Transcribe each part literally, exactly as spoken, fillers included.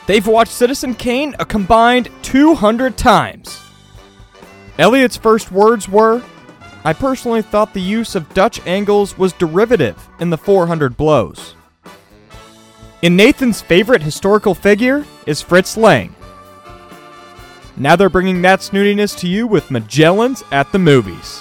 They've watched Citizen Kane a combined two hundred times. Elliot's first words were, "I personally thought the use of Dutch angles was derivative in the four hundred blows." And Nathan's favorite historical figure is Fritz Lang. Now they're bringing that snootiness to you with Magellan's at the Movies.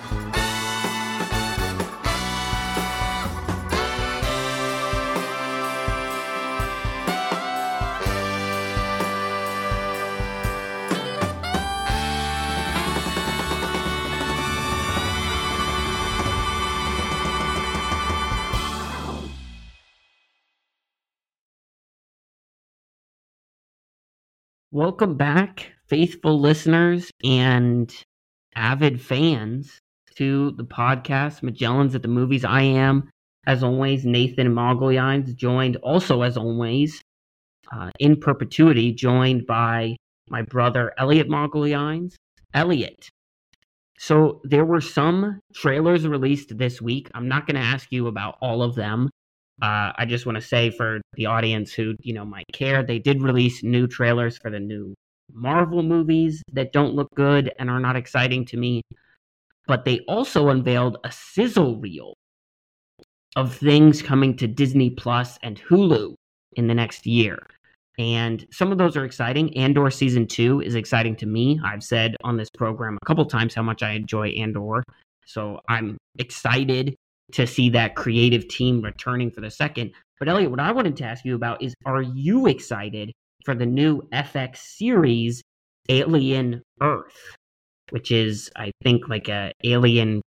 Welcome back, faithful listeners and avid fans, to the podcast Magellan's at the Movies. I am, as always, Nathan Mogollines, joined also, as always, uh, in perpetuity, joined by my brother Elliot Mogollines. Elliot, so there were some trailers released this week. I'm not going to ask you about all of them. Uh, I just want to say for the audience who, you know, might care, they did release new trailers for the new Marvel movies that don't look good and are not exciting to me. But they also unveiled a sizzle reel of things coming to Disney Plus and Hulu in the next year. And some of those are exciting. Andor Season two is exciting to me. I've said on this program a couple times how much I enjoy Andor. So I'm excited to see that creative team returning for the second. But Elliot, what I wanted to ask you about is, are you excited for the new F X series Alien Earth, which is, I think, like a Alien...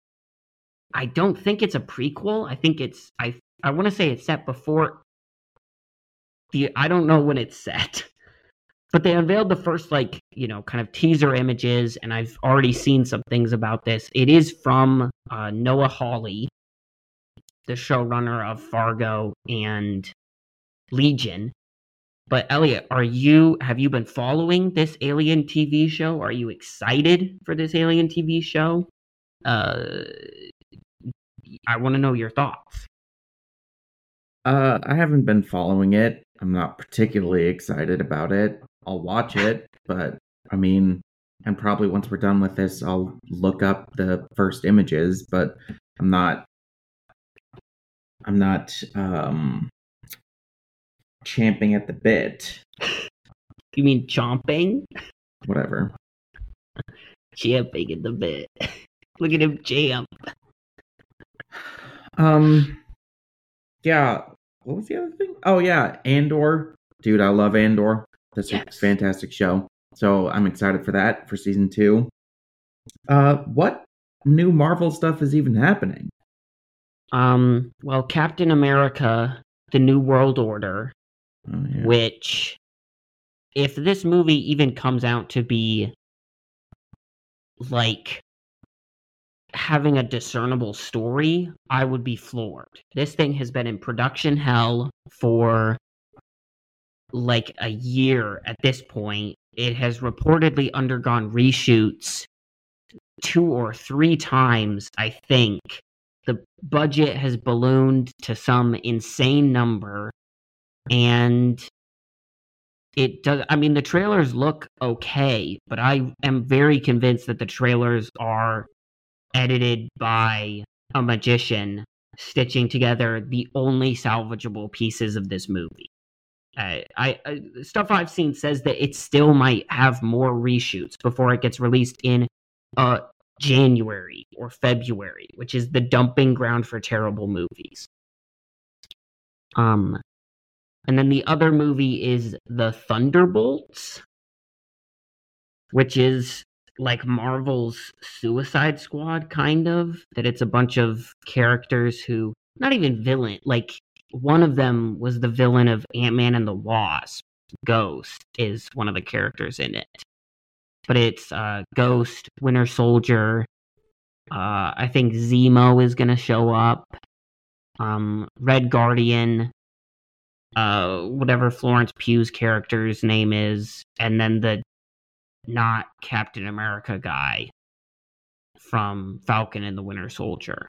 I don't think it's a prequel. I think it's... I I want to say it's set before... the. I don't know when it's set. But they unveiled the first, like, you know, kind of teaser images, and I've already seen some things about this. It is from uh, Noah Hawley, the showrunner of Fargo and Legion. But Elliot, are you have you been following this Alien T V show? Are you excited for this Alien T V show? Uh, I want to know your thoughts. Uh, I haven't been following it. I'm not particularly excited about it. I'll watch it, but I mean, and probably once we're done with this, I'll look up the first images, but I'm not I'm not um, champing at the bit. You mean chomping? Whatever. Champing at the bit. Look at him champ. Um, yeah. What was the other thing? Oh, yeah. Andor. Dude, I love Andor. That's yes. a fantastic show. So I'm excited for that, for season two. Uh, what new Marvel stuff is even happening? Um, well, Captain America, The New World Order, oh, yeah. which, if this movie even comes out to be, like, having a discernible story, I would be floored. This thing has been in production hell for, like, a year at this point. It has reportedly undergone reshoots two or three times, I think. The budget has ballooned to some insane number, and it does. I mean, the trailers look okay, but I am very convinced that the trailers are edited by a magician stitching together the only salvageable pieces of this movie. Uh, I, I stuff I've seen says that it still might have more reshoots before it gets released in uh January or February, which is the dumping ground for terrible movies. Um, and then the other movie is The Thunderbolts, which is like Marvel's Suicide Squad, kind of. That it's a bunch of characters who, not even villain, like one of them was the villain of Ant-Man and the Wasp. Ghost is one of the characters in it. But it's uh, Ghost, Winter Soldier. Uh, I think Zemo is going to show up. Um, Red Guardian. Uh, whatever Florence Pugh's character's name is. And then the not Captain America guy from Falcon and the Winter Soldier.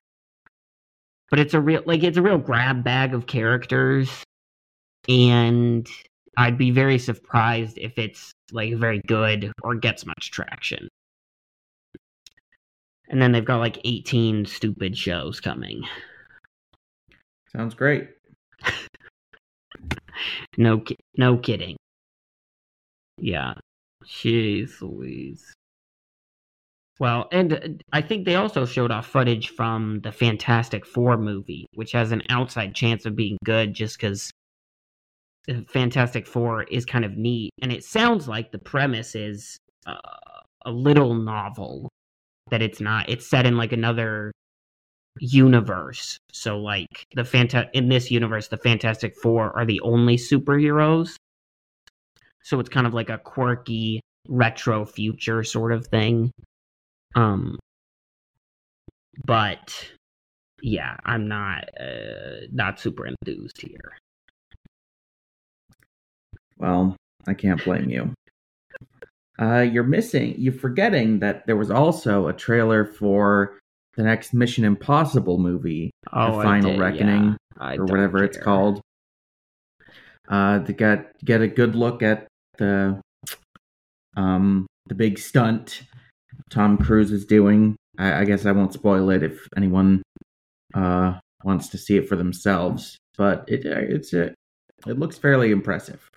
But it's a real, like, it's a real grab bag of characters. And I'd be very surprised if it's like very good or gets much traction. And then they've got like eighteen stupid shows coming. Sounds great. No, ki- no kidding. Yeah. Jeez Louise. Well, and uh, I think they also showed off footage from the Fantastic Four movie, which has an outside chance of being good just because the Fantastic Four is kind of neat. And it sounds like the premise is uh, a little novel, that it's not. It's set in like another universe. So like the Fanta- in this universe, the Fantastic Four are the only superheroes. So it's kind of like a quirky retro future sort of thing. Um, but yeah, I'm not uh, not super enthused here. Well, I can't blame you. Uh, you're missing, you're forgetting that there was also a trailer for the next Mission Impossible movie, Oh, The Final I did, Reckoning, yeah. I or don't whatever it's care. called. Uh, to get get a good look at the um the big stunt Tom Cruise is doing. I, I guess I won't spoil it if anyone uh wants to see it for themselves, but it it's a, it looks fairly impressive.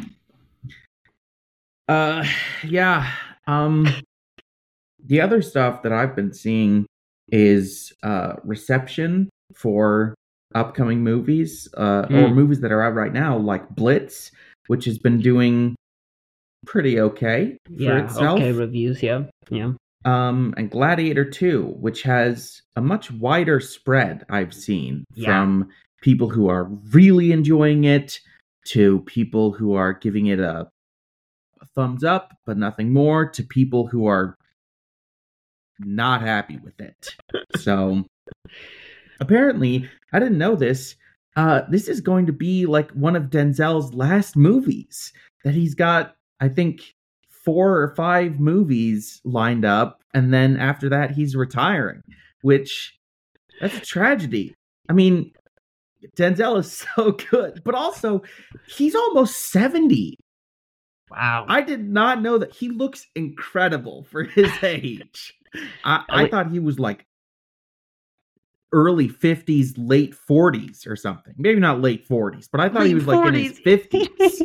Uh, yeah. Um, the other stuff that I've been seeing is uh reception for upcoming movies, uh, Hmm. or movies that are out right now, like Blitz, which has been doing pretty okay for Yeah, itself. okay reviews, yeah. Yeah. Um, and Gladiator two, which has a much wider spread I've seen, Yeah. from people who are really enjoying it to people who are giving it a, a thumbs up, but nothing more, to people who are not happy with it. So apparently, I didn't know this. Uh, this is going to be like one of Denzel's last movies that he's got, I think, four or five movies lined up, and then after that he's retiring, which that's a tragedy. I mean, Denzel is so good, but also he's almost seventy. Wow. I did not know that. He looks incredible for his age. I, I thought he was like early fifties, late forties or something. Maybe not late forties, but I thought Late he was like in his forties. fifties.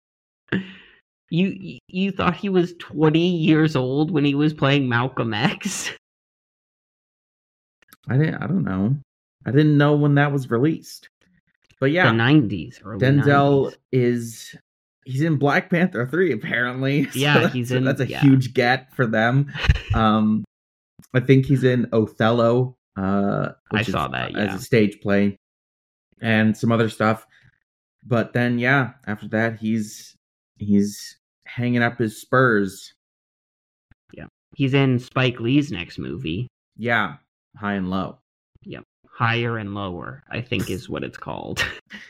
You you thought he was twenty years old when he was playing Malcolm X? I didn't. I don't know. I didn't know when that was released. But yeah, The nineties, early Denzel nineties. is he's in Black Panther three apparently. So Yeah, that's, he's in- That's a yeah. huge get for them. Um, I think he's in Othello. Uh, I which saw is, that, as yeah. a stage play, and some other stuff. But then, yeah, after that, he's he's hanging up his spurs. He's in Spike Lee's next movie. Yeah, high and low. Yep. Higher and Lower, I think is what it's called.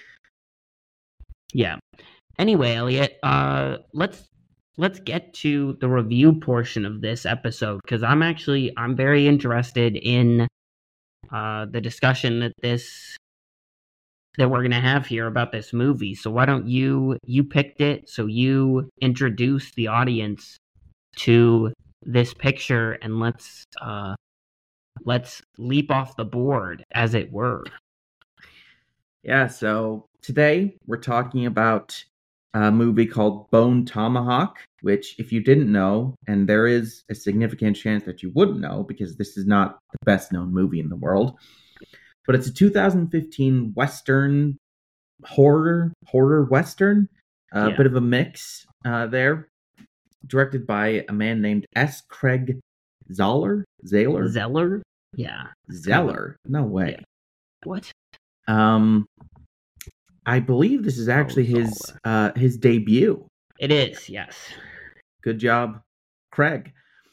Yeah. Anyway, Elliot, uh let's let's get to the review portion of this episode, because I'm actually I'm very interested in uh the discussion that this that we're gonna have here about this movie. So why don't you you picked it, so you introduce the audience to this picture, and let's uh let's leap off the board, as it were. Yeah, so today we're talking about a movie called Bone Tomahawk, which, if you didn't know, and there is a significant chance that you wouldn't know because this is not the best known movie in the world, but it's a two thousand fifteen Western horror, horror Western, a Yeah. bit of a mix uh, there, directed by a man named S. Craig Zoller? Zahler? Zeller? Yeah. Zeller? No way. What? Um, I believe this is actually Oh, his Zoller. uh, his debut. It is, yes. Good job, Craig.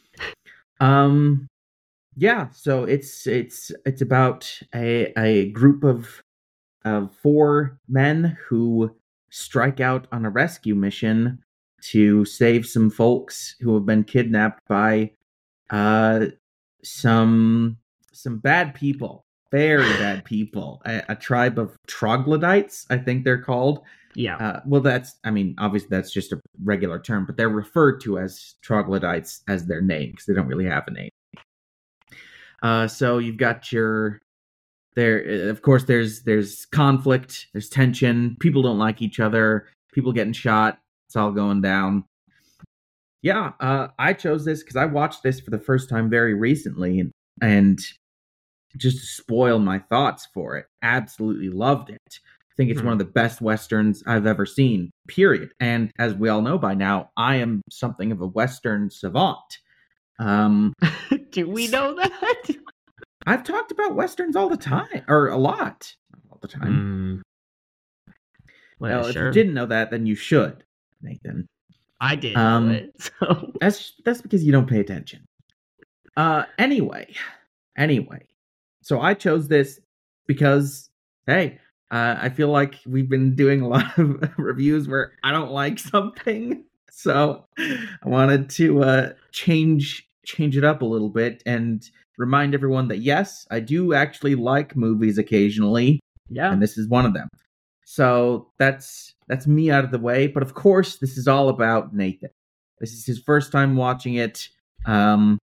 Um, yeah. So it's it's it's about a a group of of four men who strike out on a rescue mission to save some folks who have been kidnapped by uh some some bad people. very bad people. A, a tribe of troglodytes, I think they're called. Yeah. Uh, well, that's, I mean, obviously that's just a regular term, but they're referred to as troglodytes as their name because they don't really have a name. Uh, so you've got your, there, of course, there's there's conflict, there's tension. People don't like each other. People getting shot. It's all going down. Yeah, uh, I chose this because I watched this for the first time very recently, and, and just to spoil my thoughts for it, absolutely loved it. I think it's hmm. one of the best Westerns I've ever seen, period. And as we all know by now, I am something of a Western savant. Um, Do we know that? I've talked about Westerns all the time, or a lot, all the time. Mm. Well, well, sure. if you didn't know that, then you should, Nathan. I did um, know it, so. That's, that's because you don't pay attention. Uh, anyway, anyway. So I chose this because, hey, uh, I feel like we've been doing a lot of reviews where I don't like something. So I wanted to uh, change change it up a little bit and remind everyone that, yes, I do actually like movies occasionally. Yeah. And this is one of them. So that's that's me out of the way. But of course, this is all about Nathan. This is his first time watching it. Um,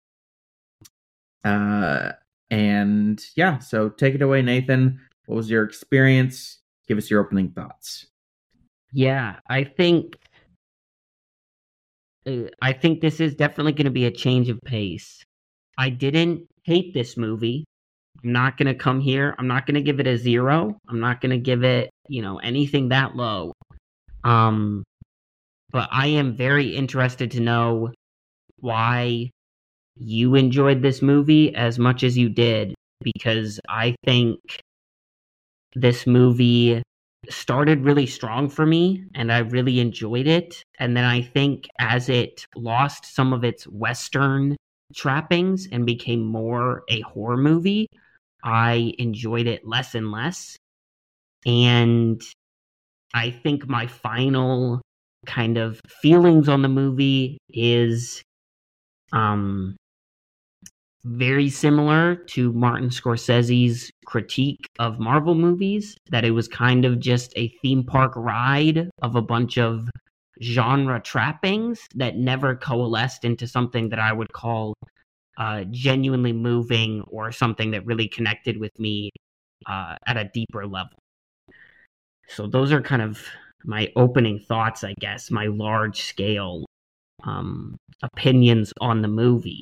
uh, and yeah, so take it away, Nathan. What was your experience? Give us your opening thoughts. Yeah, I think uh, I think this is definitely going to be a change of pace. I didn't hate this movie. I'm not going to come here. I'm not going to give it a zero. I'm not going to give it, you know, anything that low. Um, but I am very interested to know why you enjoyed this movie as much as you did, because I think this movie started really strong for me and I really enjoyed it. And then I think as it lost some of its Western trappings and became more a horror movie, I enjoyed it less and less. And I think my final kind of feelings on the movie is um very similar to Martin Scorsese's critique of Marvel movies, that it was kind of just a theme park ride of a bunch of genre trappings that never coalesced into something that I would call uh, genuinely moving or something that really connected with me uh, at a deeper level. So those are kind of my opening thoughts, I guess, my large scale um, opinions on the movie.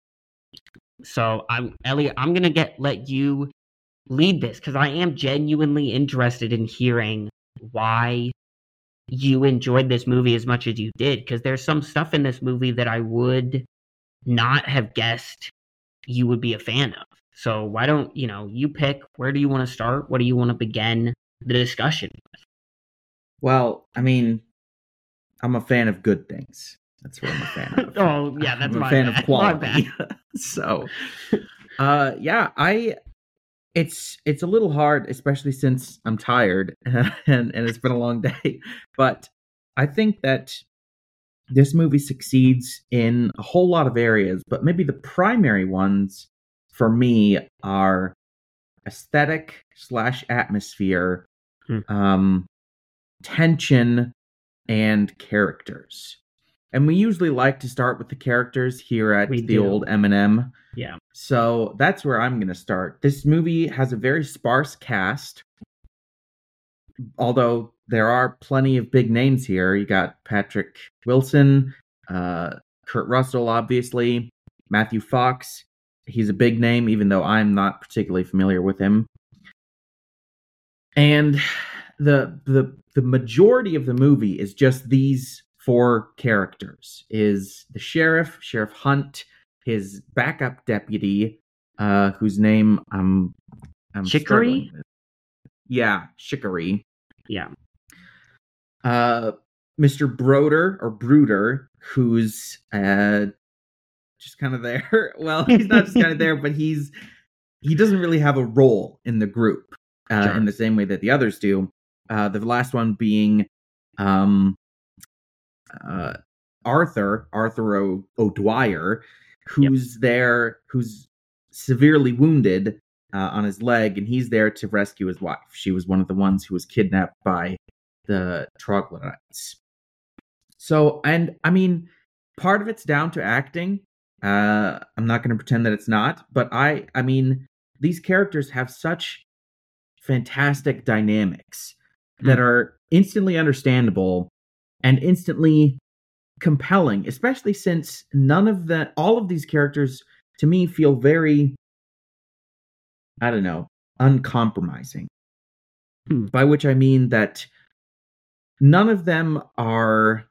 So, I'm Elliot, I'm going to get let you lead this because I am genuinely interested in hearing why you enjoyed this movie as much as you did, because there's some stuff in this movie that I would not have guessed you would be a fan of. So, why don't, you know, you pick, where do you want to start? What do you want to begin the discussion with? Well, I mean, I'm a fan of good things. That's what I'm a fan of. Oh, yeah, that's I'm my a fan bad. of quality. So, uh, yeah, I. It's it's a little hard, especially since I'm tired and and it's been a long day. But I think that this movie succeeds in a whole lot of areas. But maybe the primary ones for me are aesthetic slash atmosphere, hmm. um, tension, and characters. And we usually like to start with the characters here at we the do. Old M and M. Yeah. So that's where I'm going to start. This movie has a very sparse cast, although there are plenty of big names here. You got Patrick Wilson, uh, Kurt Russell, obviously, Matthew Fox. He's a big name, even though I'm not particularly familiar with him. And the the the majority of the movie is just these four characters. Is the sheriff, Sheriff Hunt, his backup deputy, uh, whose name I'm, I'm Chicory? Yeah, Chicory. Yeah. Uh, Mister Broder, or Bruder, who's uh, just kind of there. Well, he's not just kind of there, but he's he doesn't really have a role in the group uh, sure. in the same way that the others do. Uh, the last one being um, uh, Arthur, Arthur o- O'Dwyer, who's yep. there, who's severely wounded uh, on his leg, and he's there to rescue his wife. She was one of the ones who was kidnapped by the troglodytes. So, and I mean, part of it's down to acting. Uh, I'm not going to pretend that it's not, but I, I mean, these characters have such fantastic dynamics mm. that are instantly understandable and instantly compelling, especially since none of the, all of these characters to me feel very, I don't know, uncompromising. Hmm. By which I mean that none of them are,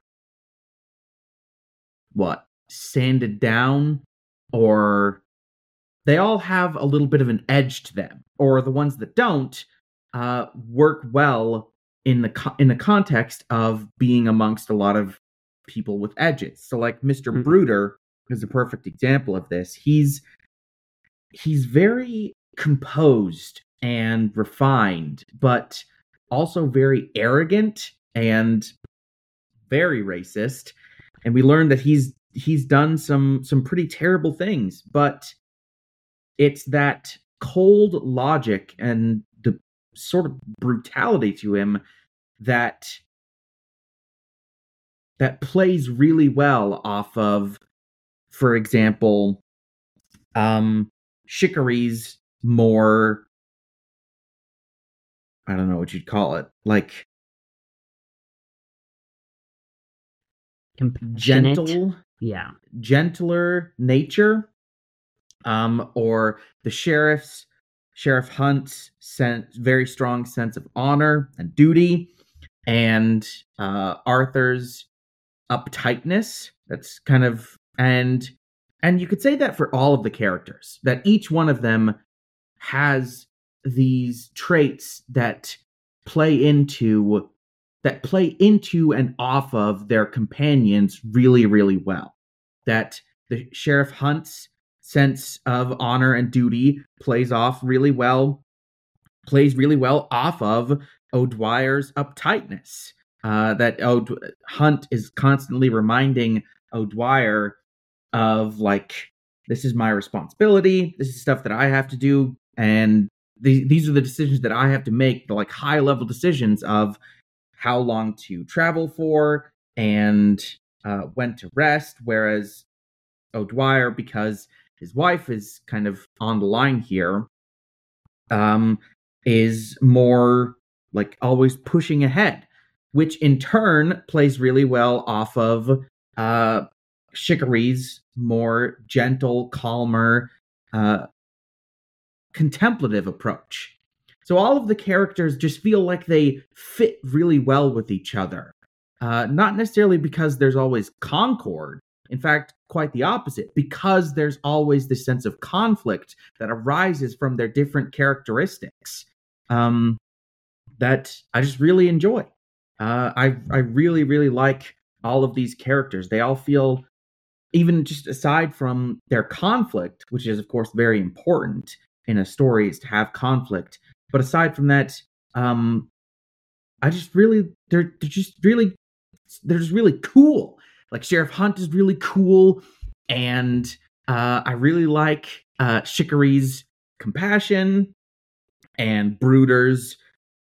what, sanded down, or they all have a little bit of an edge to them, or the ones that don't uh, work well in the co- in the context of being amongst a lot of people with edges. So, like Mister Mm-hmm. Bruder is a perfect example of this. He's he's very composed and refined, but also very arrogant and very racist. And we learned that he's he's done some some pretty terrible things, but it's that cold logic and the sort of brutality to him that that plays really well off of, for example, um, Shikari's more, I don't know what you'd call it, like gentle, yeah, gentler nature, um, or the sheriff's Sheriff Hunt's sense, very strong sense of honor and duty, and uh, Arthur's uptightness. That's kind of and and you could say that for all of the characters, that each one of them has these traits that play into that play into and off of their companions really, really well. That the Sheriff Hunt's sense of honor and duty plays off really well, plays really well off of O'Dwyer's uptightness. Uh, that O'D- Hunt is constantly reminding O'Dwyer of, like, this is my responsibility, this is stuff that I have to do, and th- these are the decisions that I have to make, the like high level decisions of how long to travel for and uh, when to rest, whereas O'Dwyer, because his wife is kind of on the line here, um, is more like always pushing ahead, which in turn plays really well off of uh, Shikari's more gentle, calmer, uh, contemplative approach. So all of the characters just feel like they fit really well with each other. Uh, not necessarily because there's always concord. In fact, quite the opposite, because there's always this sense of conflict that arises from their different characteristics um, that I just really enjoy. Uh, I I really, really like all of these characters. They all feel, even just aside from their conflict, which is, of course, very important in a story, is to have conflict. But aside from that, um, I just really, they're, they're just really, they're just really cool. Like, Sheriff Hunt is really cool, and uh, I really like uh, Shikari's compassion and Bruder's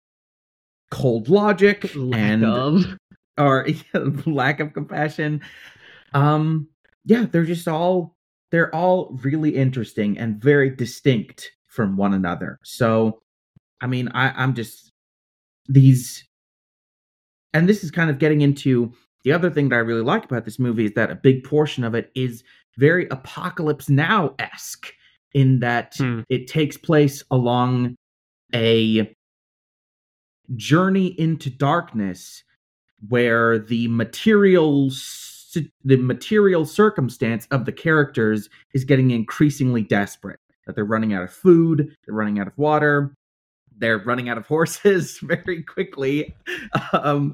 cold logic lack and of. or lack of compassion. Um, yeah, they're just all they're all really interesting and very distinct from one another. So, I mean, I, I'm just these, and this is kind of getting into the other thing that I really like about this movie, is that a big portion of it is very Apocalypse Now-esque, in that hmm. it takes place along a journey into darkness where the material the material circumstance of the characters is getting increasingly desperate. That they're running out of food, they're running out of water, they're running out of horses very quickly. Um,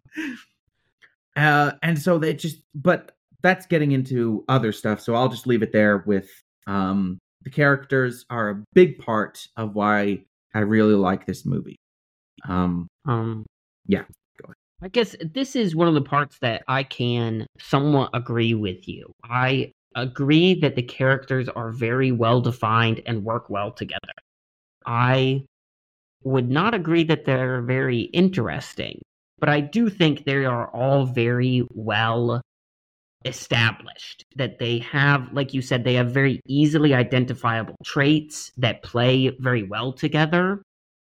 uh, and so they just, but that's getting into other stuff, so I'll just leave it there with um, the characters are a big part of why I really like this movie. Um, um, yeah, go ahead. I guess this is one of the parts that I can somewhat agree with you. I agree that the characters are very well defined and work well together. I would not agree that they're very interesting, but I do think they are all very well established, that they have, like you said, they have very easily identifiable traits that play very well together,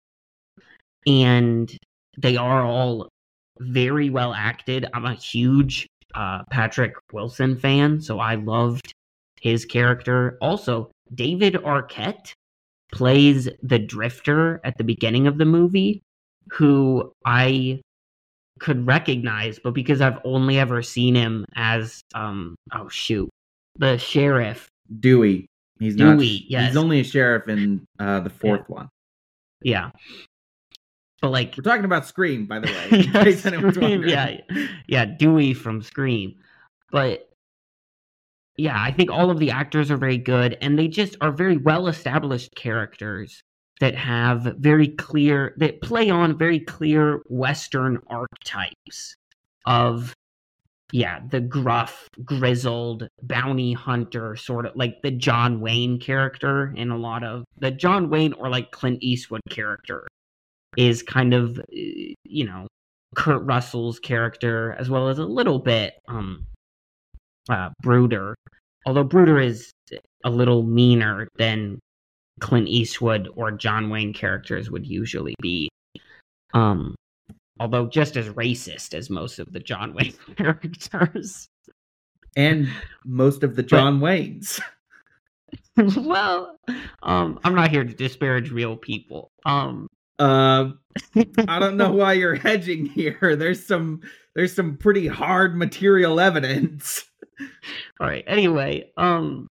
and they are all very well acted. I'm a huge uh, Patrick Wilson fan, so I loved his character. Also, David Arquette plays the drifter at the beginning of the movie, who I could recognize, but because I've only ever seen him as um oh shoot the sheriff Dewey. He's Dewey, not. yes. He's only a sheriff in uh, the fourth yeah. one. Yeah, but like we're talking about Scream, by the way. In yeah, case anyone's Scream, wondering. yeah, yeah, Dewey from Scream. But yeah, I think all of the actors are very good, and they just are very well established characters that have very clear, that play on very clear Western archetypes of, yeah, the gruff, grizzled bounty hunter, sort of like the John Wayne character in a lot of, the John Wayne or like Clint Eastwood character is kind of, you know, Kurt Russell's character, as well as a little bit um, uh, Bruder. Although Bruder is a little meaner than Clint Eastwood or John Wayne characters would usually be. Um, although just as racist as most of the John Wayne characters. And most of the John but, Waynes. Well, um, I'm not here to disparage real people. Um, uh, I don't know why you're hedging here. There's some there's some pretty hard material evidence. All right. Anyway, um,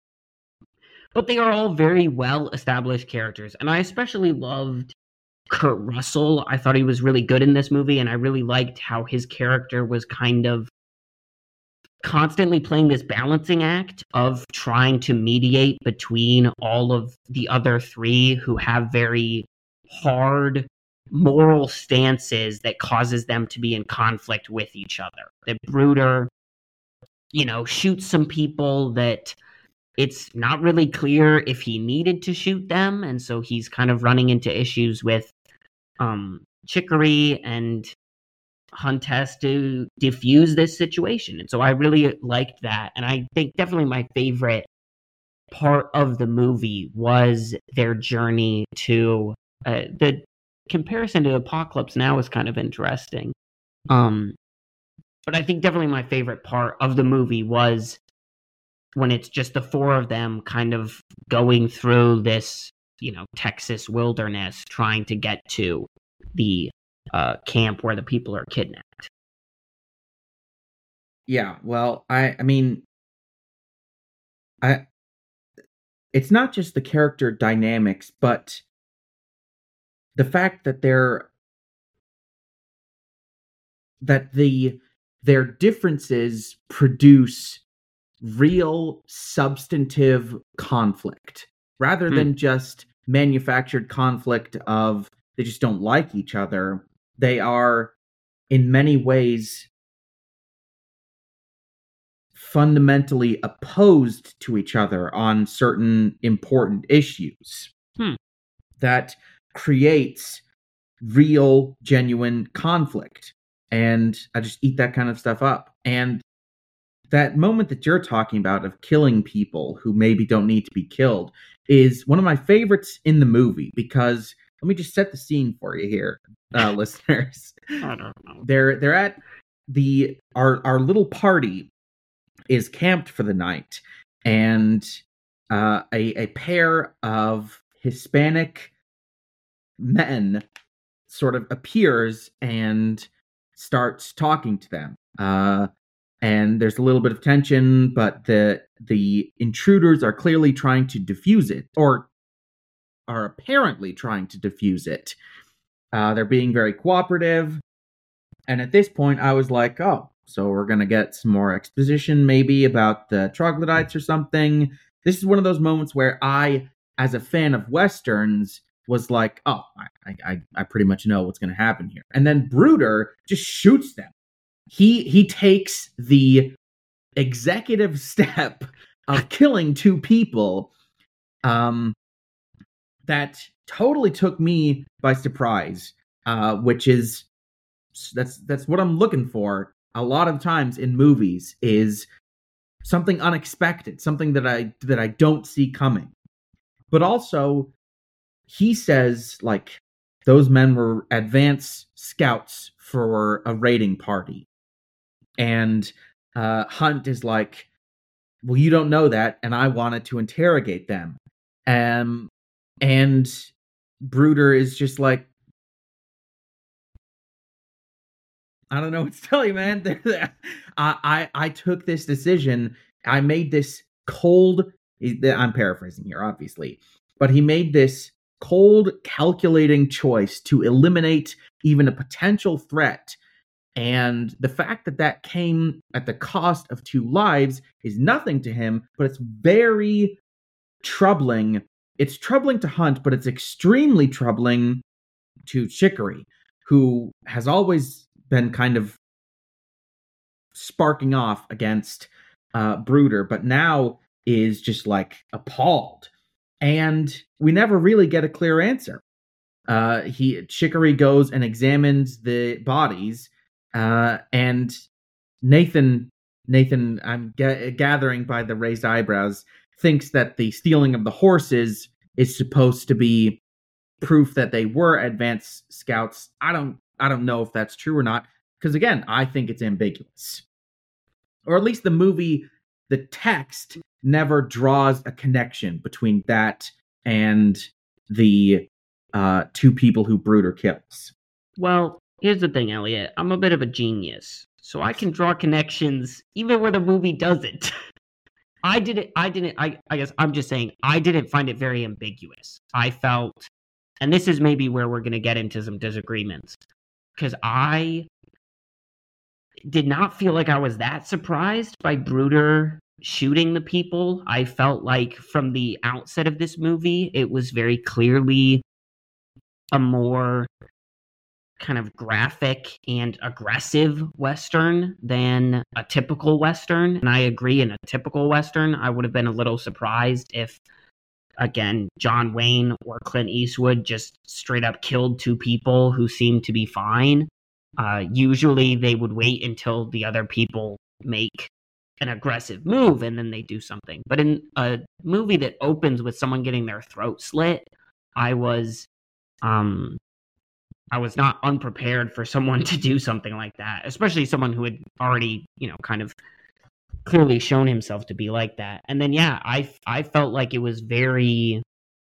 but they are all very well established characters, and I especially loved Kurt Russell. I thought he was really good in this movie, and I really liked how his character was kind of constantly playing this balancing act of trying to mediate between all of the other three who have very hard moral stances that causes them to be in conflict with each other. That Bruder, you know, shoots some people that it's not really clear if he needed to shoot them, and so he's kind of running into issues with um, Chicory, and Hunt has to diffuse this situation. And so I really liked that, and I think definitely my favorite part of the movie was their journey to uh, the comparison to Apocalypse Now is kind of interesting. Um, but I think definitely my favorite part of the movie was when it's just the four of them kind of going through this, you know, Texas wilderness trying to get to the uh, camp where the people are kidnapped. Yeah, well, I, I mean, I, it's not just the character dynamics, but the fact that they're, that the, their differences produce real substantive conflict rather than mm. just manufactured conflict of they just don't like each other. They are in many ways fundamentally opposed to each other on certain important issues. Hmm. That creates real, genuine conflict. And I just eat that kind of stuff up. And that moment that you're talking about of killing people who maybe don't need to be killed is one of my favorites in the movie, because let me just set the scene for you here, uh, listeners. I don't know. They're they're at the our our little party is camped for the night, and uh, a a pair of Hispanic men sort of appears and starts talking to them. Uh, and there's a little bit of tension, but the the intruders are clearly trying to defuse it, or are apparently trying to defuse it. Uh, they're being very cooperative. And at this point, I was like, oh, so we're going to get some more exposition maybe about the troglodytes or something. This is one of those moments where I, as a fan of Westerns, was like, oh, I I, I pretty much know what's going to happen here. And then Bruder just shoots them. He he takes the executive step of killing two people um, that totally took me by surprise, uh, which is that's that's what I'm looking for a lot of times in movies, is something unexpected, something that I that I don't see coming. But also, he says, like, those men were advance scouts for a raiding party. And uh, Hunt is like, well, you don't know that, and I wanted to interrogate them. Um, and Bruder is just like, I don't know what to tell you, man. I, I I took this decision. I made this cold. I'm paraphrasing here, obviously, but he made this cold, calculating choice to eliminate even a potential threat. And the fact that that came at the cost of two lives is nothing to him, but it's very troubling. It's troubling to Hunt, but it's extremely troubling to Chicory, who has always been kind of sparking off against uh, Bruder, but now is just like appalled. And we never really get a clear answer. Uh, he Chicory goes and examines the bodies, uh, and Nathan, Nathan, I'm ga- gathering by the raised eyebrows, thinks that the stealing of the horses is supposed to be proof that they were advanced scouts. I don't, I don't know if that's true or not, because again, I think it's ambiguous, or at least the movie, the text never draws a connection between that and the uh, two people who Bruder kills. Well, here's the thing, Elliot. I'm a bit of a genius, so I can draw connections even where the movie doesn't. I didn't, I didn't, I, I guess I'm just saying, I didn't find it very ambiguous. I felt, and this is maybe where we're going to get into some disagreements, because I did not feel like I was that surprised by Bruder shooting the people. I felt like from the outset of this movie, it was very clearly a more kind of graphic and aggressive Western than a typical Western. And I agree, in a typical Western, I would have been a little surprised if, again, John Wayne or Clint Eastwood just straight up killed two people who seemed to be fine. Uh, usually they would wait until the other people make an aggressive move and then they do something. But in a movie that opens with someone getting their throat slit, I was um I was not unprepared for someone to do something like that, especially someone who had already, you know, kind of clearly shown himself to be like that. And then, yeah, I, I felt like it was very,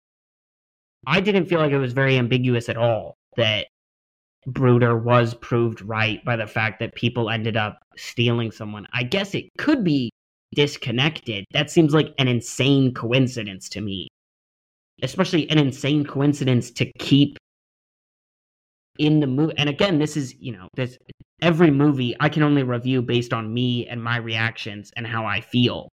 I didn't feel like it was very ambiguous at all that Bruder was proved right by the fact that people ended up stealing someone. I guess it could be disconnected. That seems like an insane coincidence to me, especially an insane coincidence to keep in the movie. And again, this is, you know, this every movie I can only review based on me and my reactions and how I feel.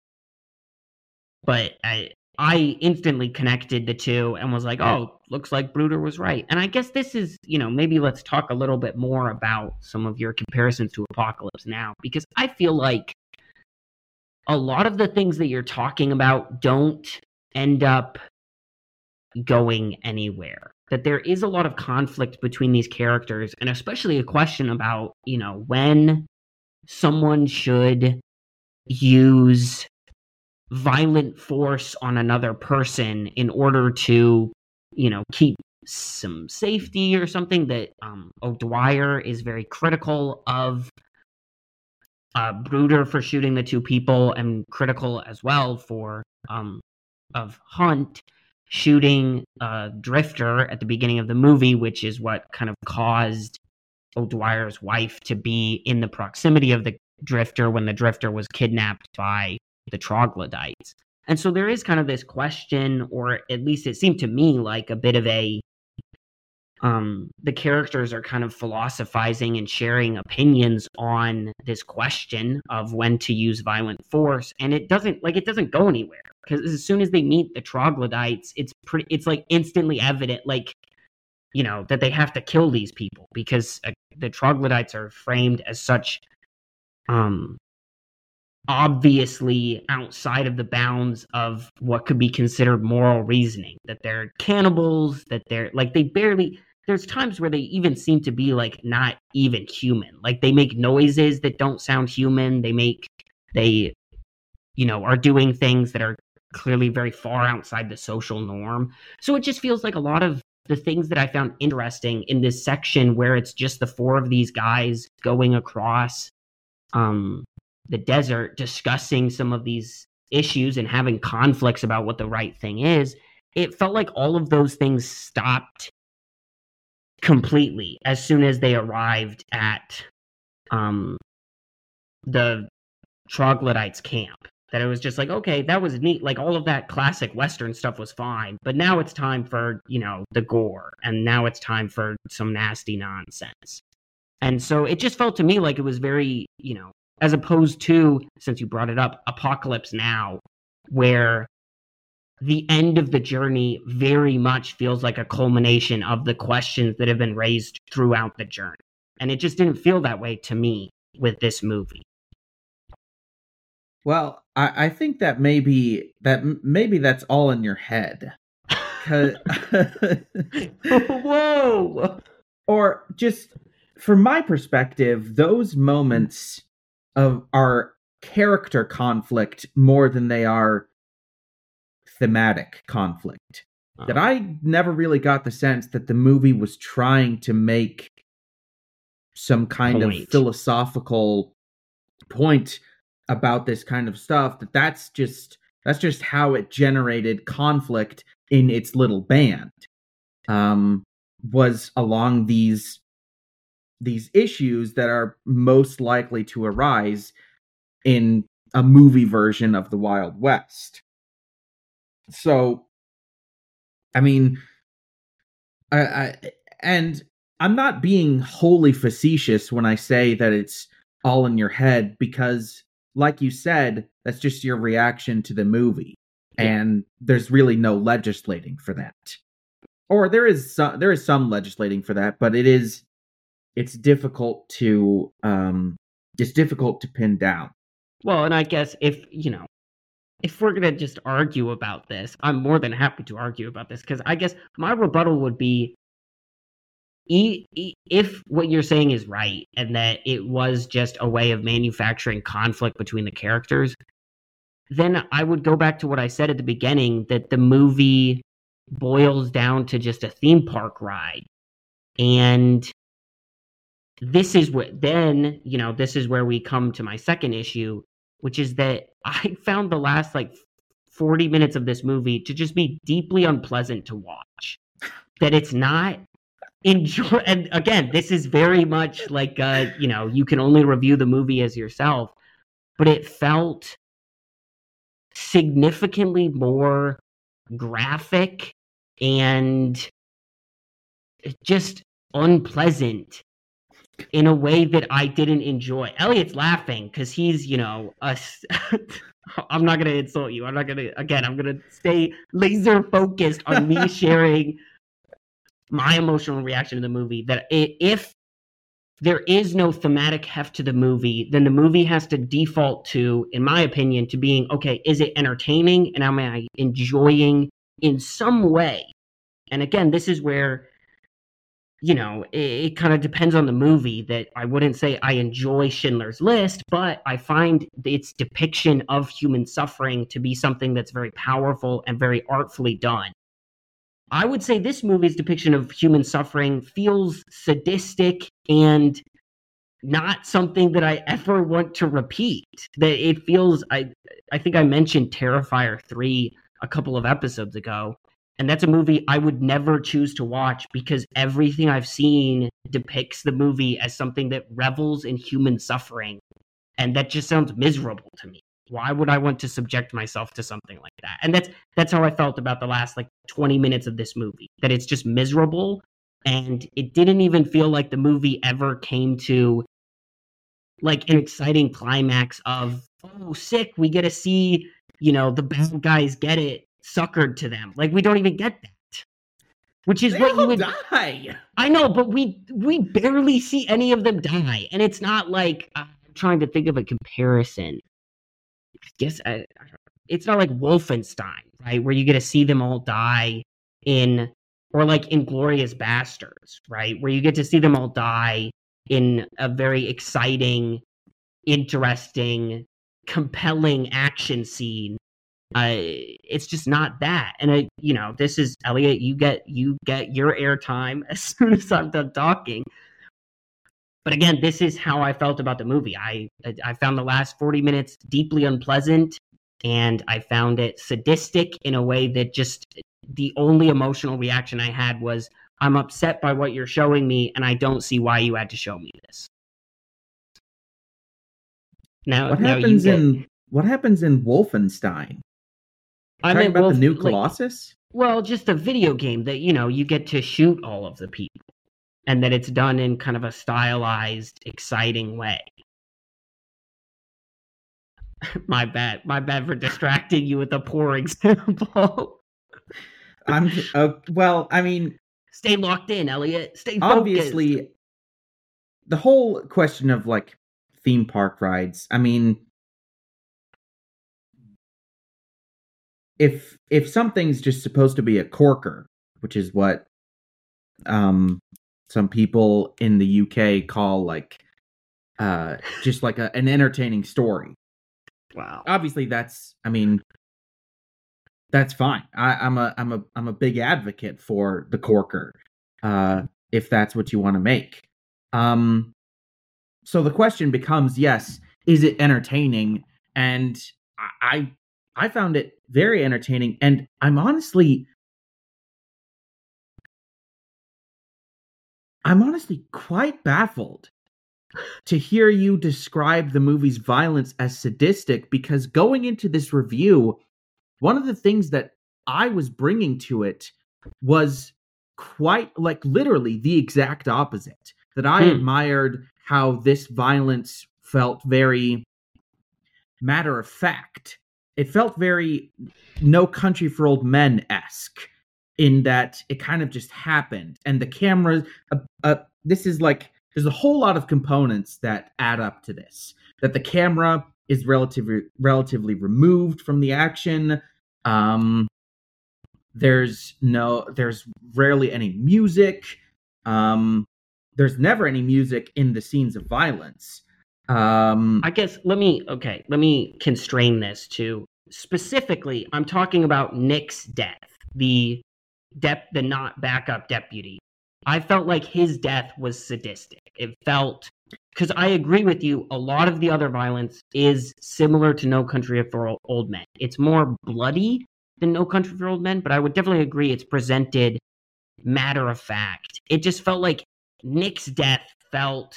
But I I instantly connected the two and was like, oh, looks like Bruder was right. And I guess this is, you know, maybe let's talk a little bit more about some of your comparisons to Apocalypse Now, because I feel like a lot of the things that you're talking about don't end up going anywhere. That there is a lot of conflict between these characters, and especially a question about, you know, when someone should use violent force on another person in order to, you know, keep some safety or something. That um, O'Dwyer is very critical of uh, Bruder for shooting the two people, and critical as well for um, of Hunt shooting uh, Drifter at the beginning of the movie, which is what kind of caused O'Dwyer's wife to be in the proximity of the Drifter when the Drifter was kidnapped by the troglodytes. And so there is kind of this question, or at least it seemed to me like a bit of a, um, the characters are kind of philosophizing and sharing opinions on this question of when to use violent force. And it doesn't, like, it doesn't go anywhere. Because as soon as they meet the troglodytes, it's pretty, it's like instantly evident, like, you know, that they have to kill these people, because uh, the troglodytes are framed as such, um, obviously outside of the bounds of what could be considered moral reasoning, that they're cannibals, that they're like, they barely, there's times where they even seem to be like not even human. Like they make noises that don't sound human. They make, they, you know, are doing things that are clearly very far outside the social norm. So it just feels like a lot of the things that I found interesting in this section where it's just the four of these guys going across, um, the desert, discussing some of these issues and having conflicts about what the right thing is, it felt like all of those things stopped completely as soon as they arrived at um, the troglodytes camp. That it was just like, okay, that was neat. Like all of that classic Western stuff was fine, but now it's time for, you know, the gore, and now it's time for some nasty nonsense. And so it just felt to me like it was very, you know, as opposed to, since you brought it up, Apocalypse Now, where the end of the journey very much feels like a culmination of the questions that have been raised throughout the journey. And it just didn't feel that way to me with this movie. Well, I, I think that maybe that maybe that's all in your head. Whoa! Or just from my perspective, those moments of are character conflict more than they are thematic conflict. Oh. That I never really got the sense that the movie was trying to make some kind point. of philosophical point about this kind of stuff. That that's just that's just how it generated conflict in its little band. Um, was along these these issues that are most likely to arise in a movie version of the Wild West. So, I mean, I, I and I'm not being wholly facetious when I say that it's all in your head, because, like you said, that's just your reaction to the movie, and there's really no legislating for that. Or there is some, there is some legislating for that, but it is it's difficult to um it's difficult to pin down. Well, and I guess if, you know, if we're going to just argue about this, I'm more than happy to argue about this, because I guess my rebuttal would be, e- e- if what you're saying is right, and that it was just a way of manufacturing conflict between the characters, then I would go back to what I said at the beginning, that the movie boils down to just a theme park ride. And this is what, then, you know, this is where we come to my second issue, which is that I found the last like forty minutes of this movie to just be deeply unpleasant to watch. That it's not enjoy. And again, this is very much like, uh, you know, you can only review the movie as yourself, but it felt significantly more graphic and just unpleasant in a way that I didn't enjoy. Elliot's laughing because he's, you know, a, I'm not going to insult you. I'm not going to, again, I'm going to stay laser focused on me sharing my emotional reaction to the movie. That if there is no thematic heft to the movie, then the movie has to default to, in my opinion, to being, okay, is it entertaining? And am I enjoying in some way? And again, this is where, you know, it, it kind of depends on the movie. That I wouldn't say I enjoy Schindler's List, but I find its depiction of human suffering to be something that's very powerful and very artfully done. I would say this movie's depiction of human suffering feels sadistic and not something that I ever want to repeat. That it feels, I, I think I mentioned Terrifier three a couple of episodes ago. And that's a movie I would never choose to watch, because everything I've seen depicts the movie as something that revels in human suffering. And that just sounds miserable to me. Why would I want to subject myself to something like that? And that's that's how I felt about the last like twenty minutes of this movie. That it's just miserable, and it didn't even feel like the movie ever came to like an exciting climax of, oh, sick, we get to see, you know, the bad guys get it suckered to them. Like, we don't even get that, which is they what you would die. I know, but we we barely see any of them die, and it's not like, uh, I'm trying to think of a comparison. guess I, it's not like Wolfenstein, right, where you get to see them all die in, or like Inglourious Bastards, right, where you get to see them all die in a very exciting, interesting, compelling action scene. Uh, it's just not that. And I, you know, this is Elliot. You get you get your airtime as soon as I'm done talking. But again, this is how I felt about the movie. I I found the last forty minutes deeply unpleasant, and I found it sadistic in a way that just the only emotional reaction I had was, I'm upset by what you're showing me, and I don't see why you had to show me this. Now, what now happens you get, in what happens in Wolfenstein? I Talking mean, about Wolf, the new like, Colossus? well, just a video game that, you know, you get to shoot all of the people, and that it's done in kind of a stylized, exciting way. my bad, my bad for distracting you with a poor example. I'm uh, well. I mean, stay locked in, Elliot. Stay focused. Obviously, the whole question of like theme park rides. I mean, if if something's just supposed to be a corker, which is what um some people in the U K call like uh just like a, an entertaining story. Wow. Obviously, that's. I mean. That's fine. I, I'm a I'm a I'm a big advocate for the corker, uh, if that's what you want to make. Um, so the question becomes: yes, is it entertaining? And I I found it very entertaining, and I'm honestly I'm honestly quite baffled to hear you describe the movie's violence as sadistic, because going into this review, one of the things that I was bringing to it was quite, like, literally the exact opposite. That I hmm. admired how this violence felt very matter of fact. It felt very No Country for Old Men-esque in that it kind of just happened. And the cameras, uh, uh, this is like, there's a whole lot of components that add up to this. That the camera is relatively relatively removed from the action. Um, there's no, there's rarely any music. Um, there's never any music in the scenes of violence. Um, I guess let me okay, let me constrain this to specifically. I'm talking about Nick's death, the dep, the not backup deputy. I felt like his death was sadistic. It felt. Because I agree with you, a lot of the other violence is similar to No Country for Old Men. It's more bloody than No Country for Old Men, but I would definitely agree it's presented matter of fact. It just felt like Nick's death felt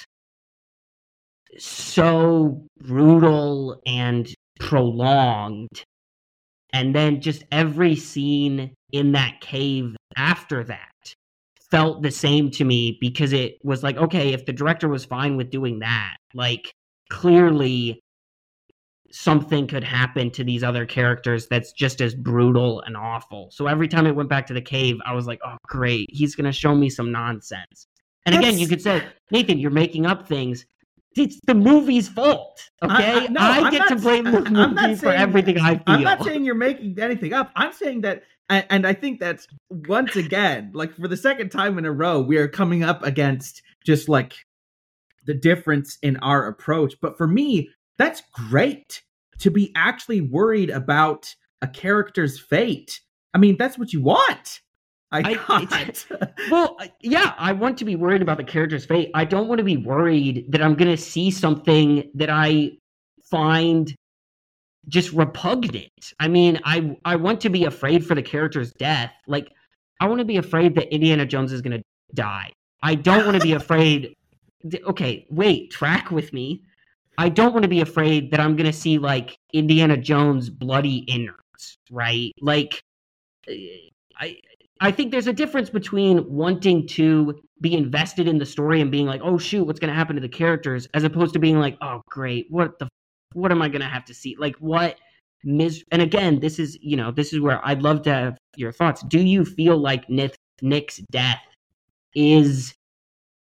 so brutal and prolonged. And then just every scene in that cave after that felt the same to me, because it was like, okay, if the director was fine with doing that, like, clearly something could happen to these other characters that's just as brutal and awful. So every time it went back to the cave, I was like, oh, great, he's going to show me some nonsense. And that's... again, you could say, Nathan, you're making up things. It's the movie's fault, okay? I, I, no, I get not, to blame the movie for saying, everything I feel. I'm not saying you're making anything up. I'm saying that, and I think that's, once again, like, for the second time in a row, we are coming up against just, like, the difference in our approach. But for me, that's great to be actually worried about a character's fate. I mean, that's what you want. I, I well, yeah, I want to be worried about the character's fate. I don't want to be worried that I'm going to see something that I find just repugnant. I mean, I I want to be afraid for the character's death. Like, I want to be afraid that Indiana Jones is going to die. I don't want to be afraid. Th- okay, wait, track with me. I don't want to be afraid that I'm going to see, like, Indiana Jones' bloody innards, right? Like, I... I think there's a difference between wanting to be invested in the story and being like, oh, shoot, what's going to happen to the characters, as opposed to being like, oh, great, what the, what am I going to have to see? Like, what mis- and again, this is, you know, this is where I'd love to have your thoughts. Do you feel like Nick, Nick's death is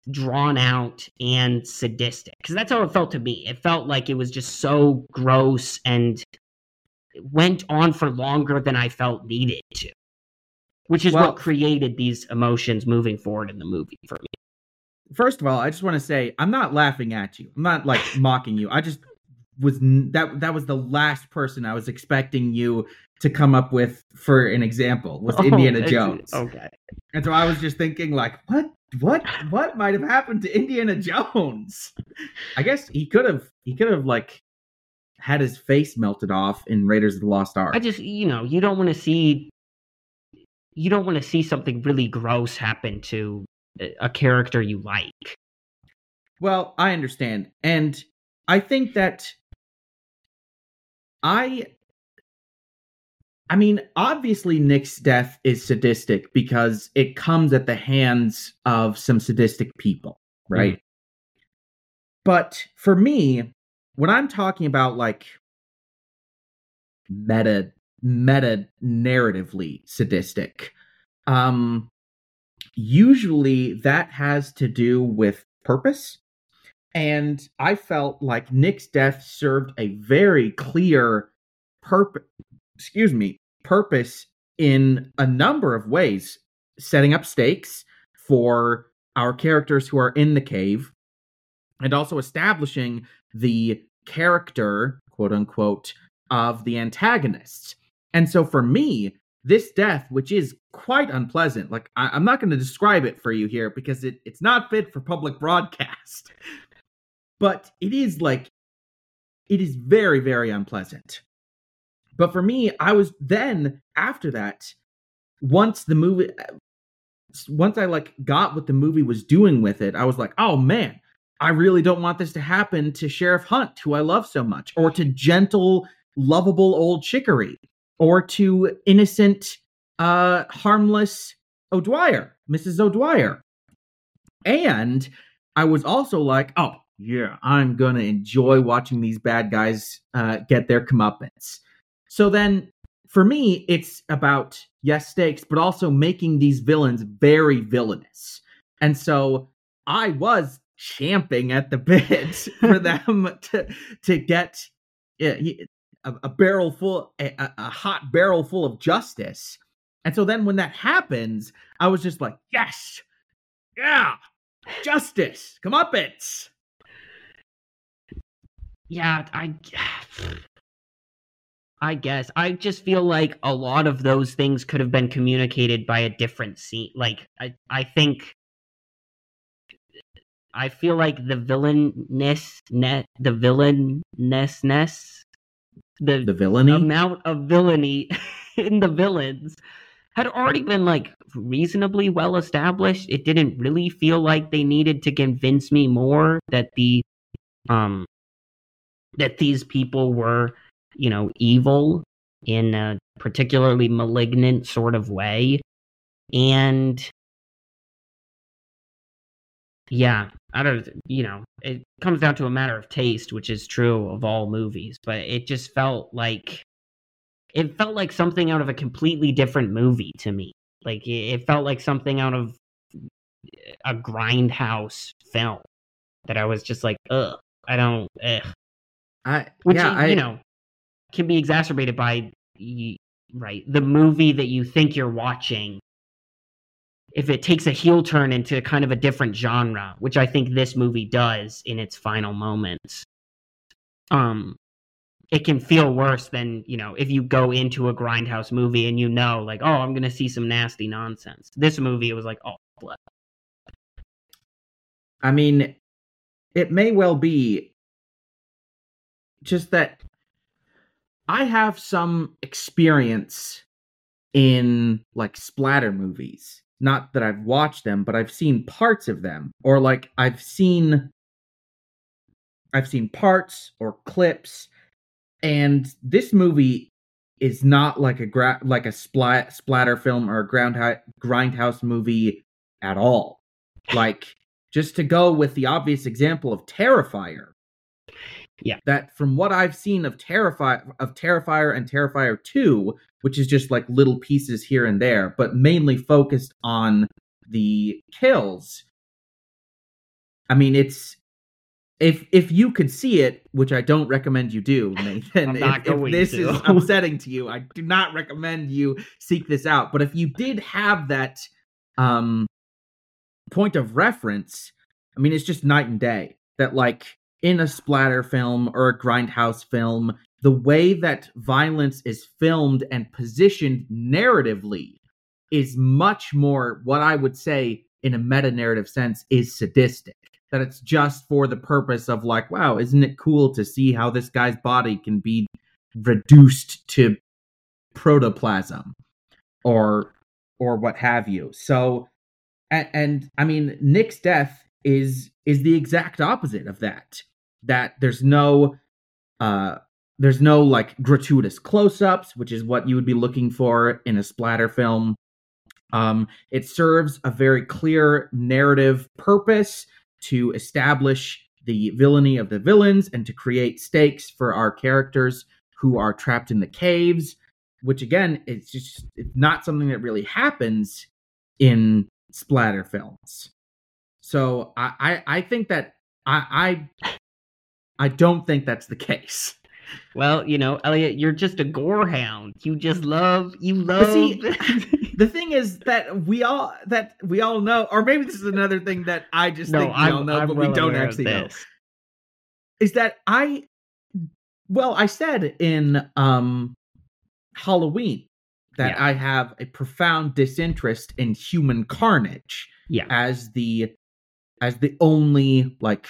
drawn out and sadistic, because that's how it felt to me. It felt like it was just so gross and went on for longer than I felt needed to, which is Well, what created these emotions moving forward in the movie for me. First of all, I just want to say I'm not laughing at you. I'm not like mocking you. I just was that that was the last person I was expecting you to come up with for an example was Oh, Indiana it's- Jones. Okay. And so I was just thinking like, what what what might have happened to Indiana Jones? I guess he could have he could have like had his face melted off in Raiders of the Lost Ark. I just, you know, you don't want to see you don't want to see something really gross happen to a- a character you like. Well, I understand. And I think that I I mean, obviously Nick's death is sadistic because it comes at the hands of some sadistic people, right? Mm. But for me, when I'm talking about like meta meta narratively sadistic, um usually that has to do with purpose. And I felt like Nick's death served a very clear purpose, excuse me, purpose in a number of ways, setting up stakes for our characters who are in the cave, and also establishing the character, quote unquote, of the antagonists. And so for me, this death, which is quite unpleasant, like I- I'm not going to describe it for you here because it, it's not fit for public broadcast, but it is like, it is very, very unpleasant. But for me, I was then, after that, once the movie, once I like got what the movie was doing with it, I was like, oh man, I really don't want this to happen to Sheriff Hunt, who I love so much, or to gentle, lovable old Chicory, or to innocent, uh, harmless O'Dwyer, Missus O'Dwyer. And I was also like, oh yeah, I'm gonna enjoy watching these bad guys uh, get their comeuppance. So then, for me, it's about, yes, stakes, but also making these villains very villainous. And so I was champing at the bit for them to to get a, a barrel full, a, a hot barrel full of justice. And so then when that happens, I was just like, yes, yeah, justice, comeuppance. Yeah, I I guess. I just feel like a lot of those things could have been communicated by a different scene. Like, I, I think... I feel like the villainess... Net, the villainousness... The, the villainy? amount of villainy in the villains had already been, like, reasonably well established. It didn't really feel like they needed to convince me more that the... um that these people were... you know, evil in a particularly malignant sort of way. And yeah, I don't, you know, it comes down to a matter of taste, which is true of all movies, but it just felt like, it felt like something out of a completely different movie to me. Like, it, it felt like something out of a Grindhouse film that I was just like, ugh, I don't, ugh. I, Which, yeah, I, you know, can be exacerbated by, right, the movie that you think you're watching. If it takes a heel turn into kind of a different genre, which I think this movie does in its final moments, um, it can feel worse than, you know, if you go into a Grindhouse movie and you know, like, oh, I'm going to see some nasty nonsense. This movie, it was like, oh, blood. I mean, it may well be just that I have some experience in, like, splatter movies. Not that I've watched them, but I've seen parts of them. Or, like, I've seen... I've seen parts or clips. And this movie is not like a gra- like a splat- splatter film or a ground hi- Grindhouse movie at all. Like, just to go with the obvious example of Terrifier. Yeah. That from what I've seen of Terrifier of Terrifier and Terrifier two, which is just like little pieces here and there, but mainly focused on the kills, I mean, it's if if you could see it, which I don't recommend you do, Nathan. I'm not if, if going this to. is upsetting to you, I do not recommend you seek this out. But if you did have that um, point of reference, I mean, it's just night and day. That like in a splatter film or a grindhouse film, the way that violence is filmed and positioned narratively is much more what I would say in a meta-narrative sense is sadistic. That it's just for the purpose of like, wow, isn't it cool to see how this guy's body can be reduced to protoplasm or or what have you. So and, and I mean Nick's death is is the exact opposite of that. That there's no uh there's no like gratuitous close-ups, which is what you would be looking for in a splatter film. Um, it serves a very clear narrative purpose to establish the villainy of the villains and to create stakes for our characters who are trapped in the caves, which again, it's just it's not something that really happens in splatter films. So I, I, I think that I, I I don't think that's the case. Well, you know, Elliot, you're just a gore hound. You just love, you love. But see, the thing is that we all that we all know, or maybe this is another thing that I just no, think we I'm, all know, I'm but well we don't aware actually of know. this. Is that I? Well, I said in um, Halloween that Yeah. I have a profound disinterest in human carnage Yeah. as the as the only like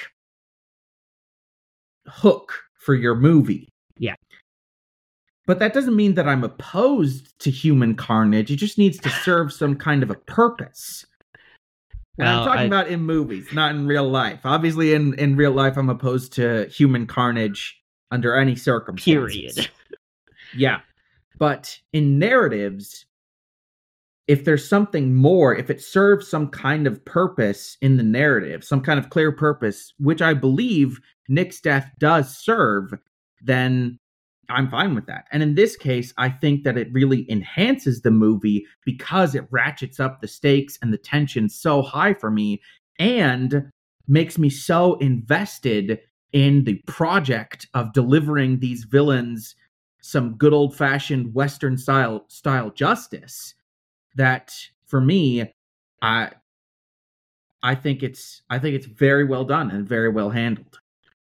hook for your movie. Yeah. But that doesn't mean that I'm opposed to human carnage. It just needs to serve some kind of a purpose. And Well, I'm talking I- about in movies, not in real life. Obviously, in, in real life, I'm opposed to human carnage under any circumstances. Period. Yeah. But in narratives, if there's something more, if it serves some kind of purpose in the narrative, some kind of clear purpose, which I believe Nick's death does serve, then I'm fine with that. And in this case, I think that it really enhances the movie because it ratchets up the stakes and the tension so high for me and makes me so invested in the project of delivering these villains some good old-fashioned Western style style justice that for me, I I think it's I think it's very well done and very well handled.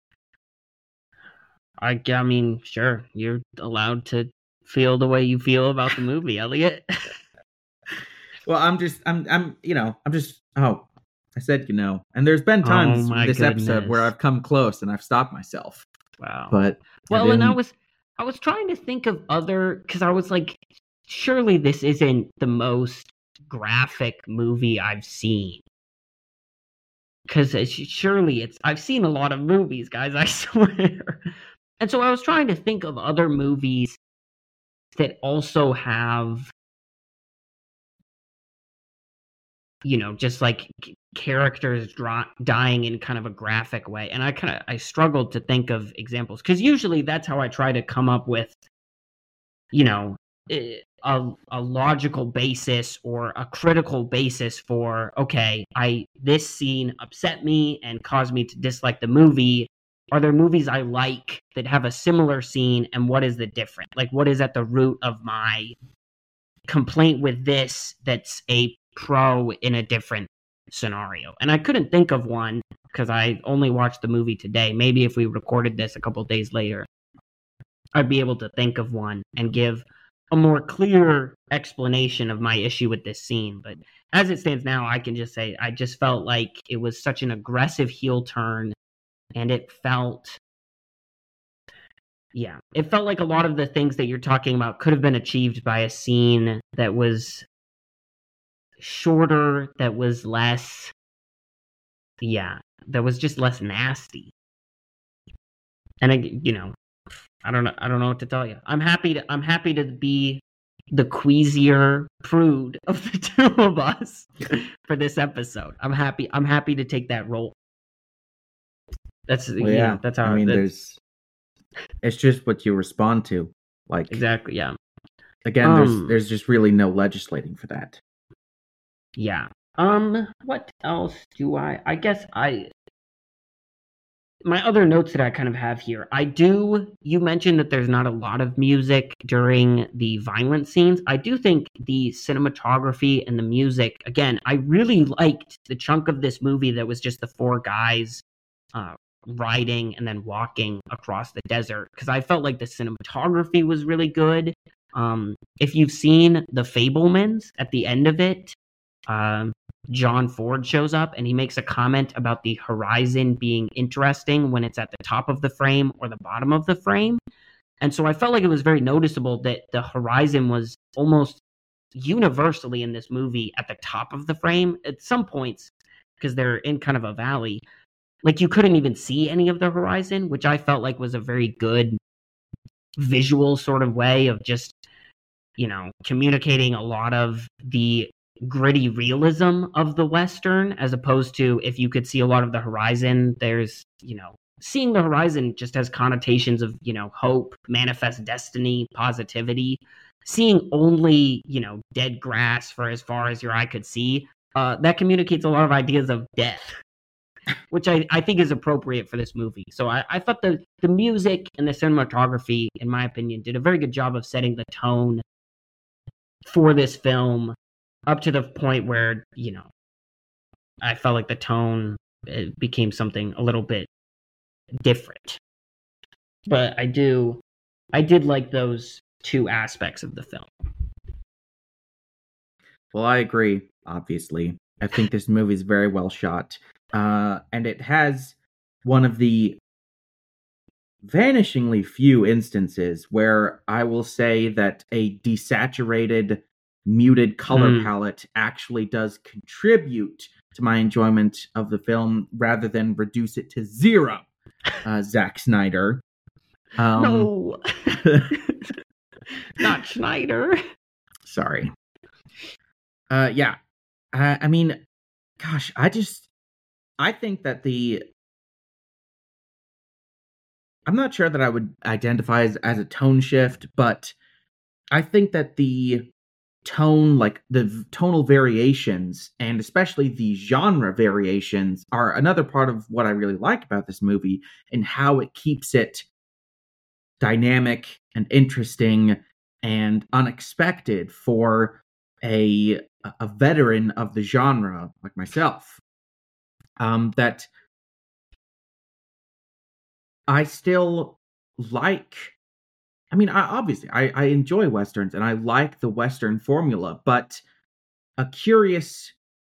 I, I mean, sure, you're allowed to feel the way you feel about the movie, Elliot. Well, I'm just, I'm, I'm, you know, I'm just, oh, I said, you know, and there's been times Oh my this episode goodness. where I've come close and I've stopped myself, Wow. but I Well, and I didn't- was I was trying to think of other, because I was like, surely this isn't the most graphic movie I've seen. Because surely it's I've seen a lot of movies, guys, I swear. And so I was trying to think of other movies that also have, you know, just like c- characters dra- dying in kind of a graphic way. And I kind of I struggled to think of examples because usually that's how I try to come up with, you know, eh, a a logical basis or a critical basis for, okay, I this scene upset me and caused me to dislike the movie. Are there movies I like that have a similar scene, and what is the difference? Like, what is at the root of my complaint with this that's a pro in a different scenario? And I couldn't think of one because I only watched the movie today. Maybe if we recorded this a couple days later, I'd be able to think of one and give a more clear explanation of my issue with this scene. But as it stands now, I can just say I just felt like it was such an aggressive heel turn, and it felt, yeah, it felt like a lot of the things that you're talking about could have been achieved by a scene that was shorter, that was less, yeah, that was just less nasty. And I, you know, I don't know, I don't know what to tell you. I'm happy to, I'm happy to be the queasier prude of the two of us for this episode. I'm happy, I'm happy to take that role. That's, well, you yeah, know, that's how I mean, that's- there's, it's just what you respond to. Like, exactly, yeah. again, Um, there's there's just really no legislating for that. Yeah. Um, what else do I, I guess I, my other notes that I kind of have here, I do, you mentioned that there's not a lot of music during the violent scenes. I do think the cinematography and the music, again, I really liked the chunk of this movie that was just the four guys uh, riding and then walking across the desert, because I felt like the cinematography was really good. Um, if you've seen The Fabelmans, at the end of it, um, John Ford shows up and he makes a comment about the horizon being interesting when it's at the top of the frame or the bottom of the frame. And so I felt like it was very noticeable that the horizon was almost universally in this movie at the top of the frame at some points, because they're in kind of a valley. Like, you couldn't even see any of the horizon, which I felt like was a very good visual sort of way of just, you know, communicating a lot of the gritty realism of the Western, as opposed to, if you could see a lot of the horizon, there's, you know, seeing the horizon just has connotations of, you know, hope, manifest destiny, positivity. Seeing only, you know, dead grass for as far as your eye could see, uh, that communicates a lot of ideas of death, which I, I think is appropriate for this movie. So I, I thought the, the music and the cinematography, in my opinion, did a very good job of setting the tone for this film, up to the point where, you know, I felt like the tone it became something a little bit different. But I do, I did like those two aspects of the film. Well, I agree, obviously. I think this movie is very well shot. Uh, and it has one of the vanishingly few instances where I will say that a desaturated, muted color mm. palette actually does contribute to my enjoyment of the film rather than reduce it to zero. Uh, Zack Snyder. Um, no. Not Schneider. Sorry. Uh, yeah. I, I mean, gosh, I just, I think that the, I'm not sure that I would identify as, as a tone shift, but I think that the tone, like the tonal variations, and especially the genre variations, are another part of what I really like about this movie and how it keeps it dynamic and interesting and unexpected for a a veteran of the genre like myself. Um, that I still like. I mean, I, obviously, I, I enjoy Westerns and I like the Western formula, but a curious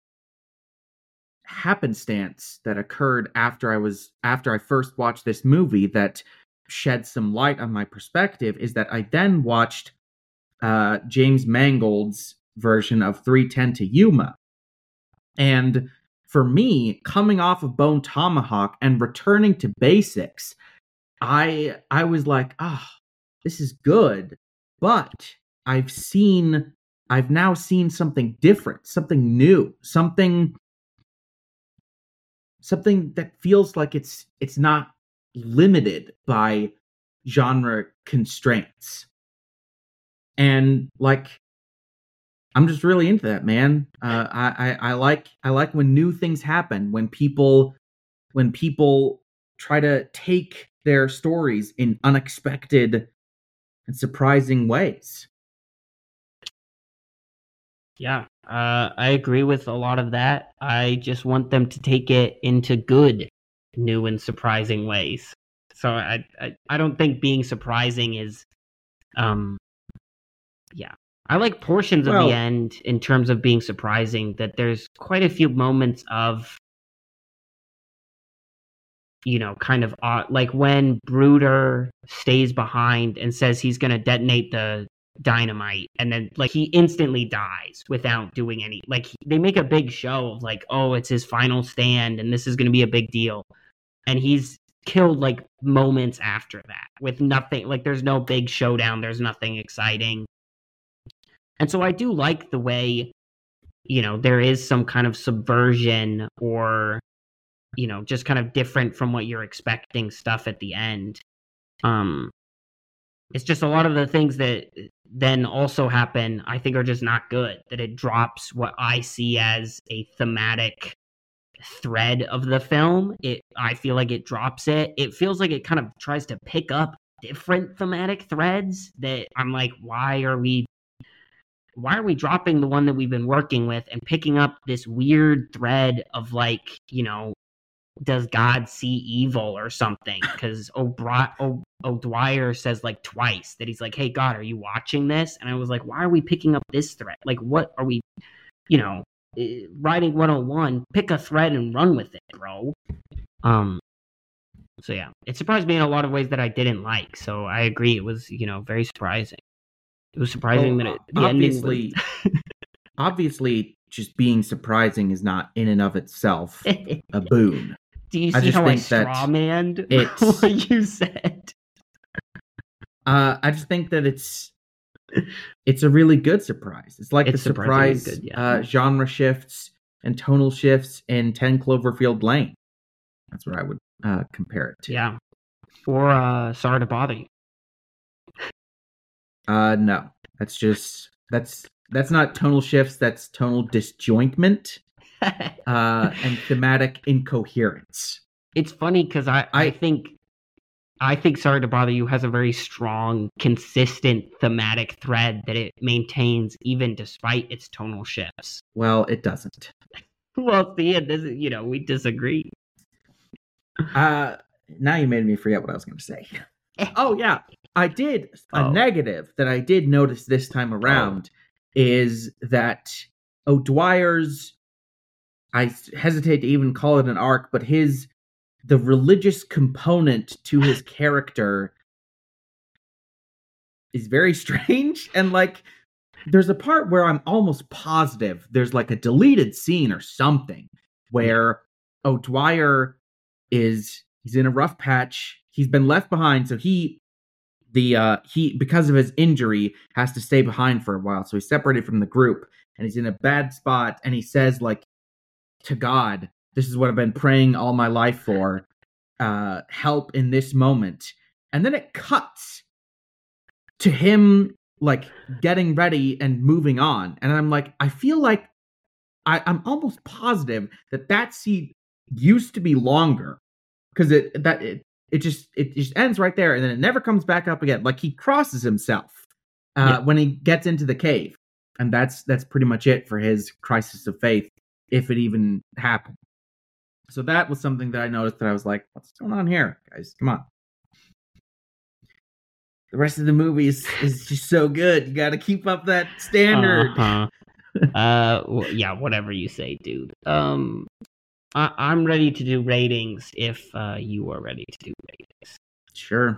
happenstance that occurred after I was after I first watched this movie that shed some light on my perspective is that I then watched uh, James Mangold's version of three ten to Yuma. And for me, coming off of Bone Tomahawk and returning to basics, I I was like, ah, oh, this is good, but I've seen, I've now seen something different, something new, something, something that feels like it's it's not limited by genre constraints. And like, I'm just really into that, man. Uh, I, I I like I like when new things happen, when people when people try to take their stories in unexpected and surprising ways. Yeah, uh, I agree with a lot of that. I just want them to take it into good, new and surprising ways. So I I, I don't think being surprising is, um, yeah. I like portions well, of the end in terms of being surprising, that there's quite a few moments of, you know, kind of odd, like when Bruder stays behind and says he's going to detonate the dynamite, and then like he instantly dies without doing any, like they make a big show of like, oh, it's his final stand and this is going to be a big deal. And he's killed like moments after that with nothing, like there's no big showdown, there's nothing exciting. And so I do like the way, you know, there is some kind of subversion or, you know, just kind of different from what you're expecting stuff at the end. Um, it's just a lot of the things that then also happen, I think, are just not good. That it drops what I see as a thematic thread of the film. It I feel like it drops it. It feels like it kind of tries to pick up different thematic threads that I'm like, why are we why are we dropping the one that we've been working with and picking up this weird thread of like, you know, does God see evil or something? Because O'Bri- o- O'Dwyer says like twice that he's like, hey, God, are you watching this? And I was like, why are we picking up this thread? Like, what are we, you know, writing one oh one, pick a thread and run with it, bro. Um, so yeah, it surprised me in a lot of ways that I didn't like. So I agree. It was, you know, very surprising. It was surprising well, that it, the obviously, ending was... obviously, just being surprising is not in and of itself a boon. Do you see I just how I think that strawmanned it's what you said? Uh, I just think that it's it's a really good surprise. It's like It's the surprise surprisingly good, yeah. uh, genre shifts and tonal shifts in ten Cloverfield Lane. That's what I would uh, compare it to. Yeah. Or uh, Sorry to Bother You. Uh, no, that's just that's that's not tonal shifts. That's tonal disjointment uh, and thematic incoherence. It's funny because I, I, I think I think Sorry to Bother You has a very strong, consistent thematic thread that it maintains even despite its tonal shifts. Well, it doesn't. Well, see, it doesn't. You know, we disagree. Uh, now you made me forget what I was going to say. Oh yeah, I did. A oh. negative that I did notice this time around oh. is that O'Dwyer's, I hesitate to even call it an arc, but his, the religious component to his character is very strange. And like, there's a part where I'm almost positive there's like a deleted scene or something where O'Dwyer is, he's in a rough patch. He's been left behind, so he, the uh, he because of his injury, has to stay behind for a while. So he's separated from the group, and he's in a bad spot. And he says, like, to God, "This is what I've been praying all my life for. Uh, help in this moment." And then it cuts to him like getting ready and moving on. And I'm like, I feel like I, I'm almost positive that that scene used to be longer because it that it. It just it just ends right there, and then it never comes back up again. Like he crosses himself uh, yeah. when he gets into the cave, and that's that's pretty much it for his crisis of faith, if it even happened. So that was something that I noticed that I was like, "What's going on here, guys? Come on!" The rest of the movie is, is just so good. You got to keep up that standard. Uh-huh. uh, well, yeah, whatever you say, dude. Um. I- I'm ready to do ratings if uh, you are ready to do ratings. Sure.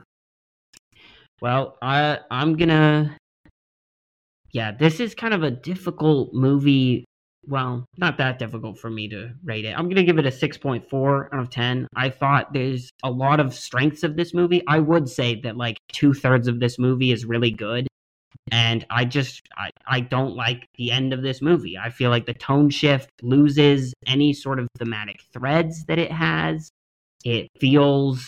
Well, I I'm gonna. Yeah, this is kind of a difficult movie. Well, not that difficult for me to rate it. I'm gonna give it a six point four out of ten. I thought there's a lot of strengths of this movie. I would say that like two thirds of this movie is really good. And I just, I, I don't like the end of this movie. I feel like the tone shift loses any sort of thematic threads that it has. It feels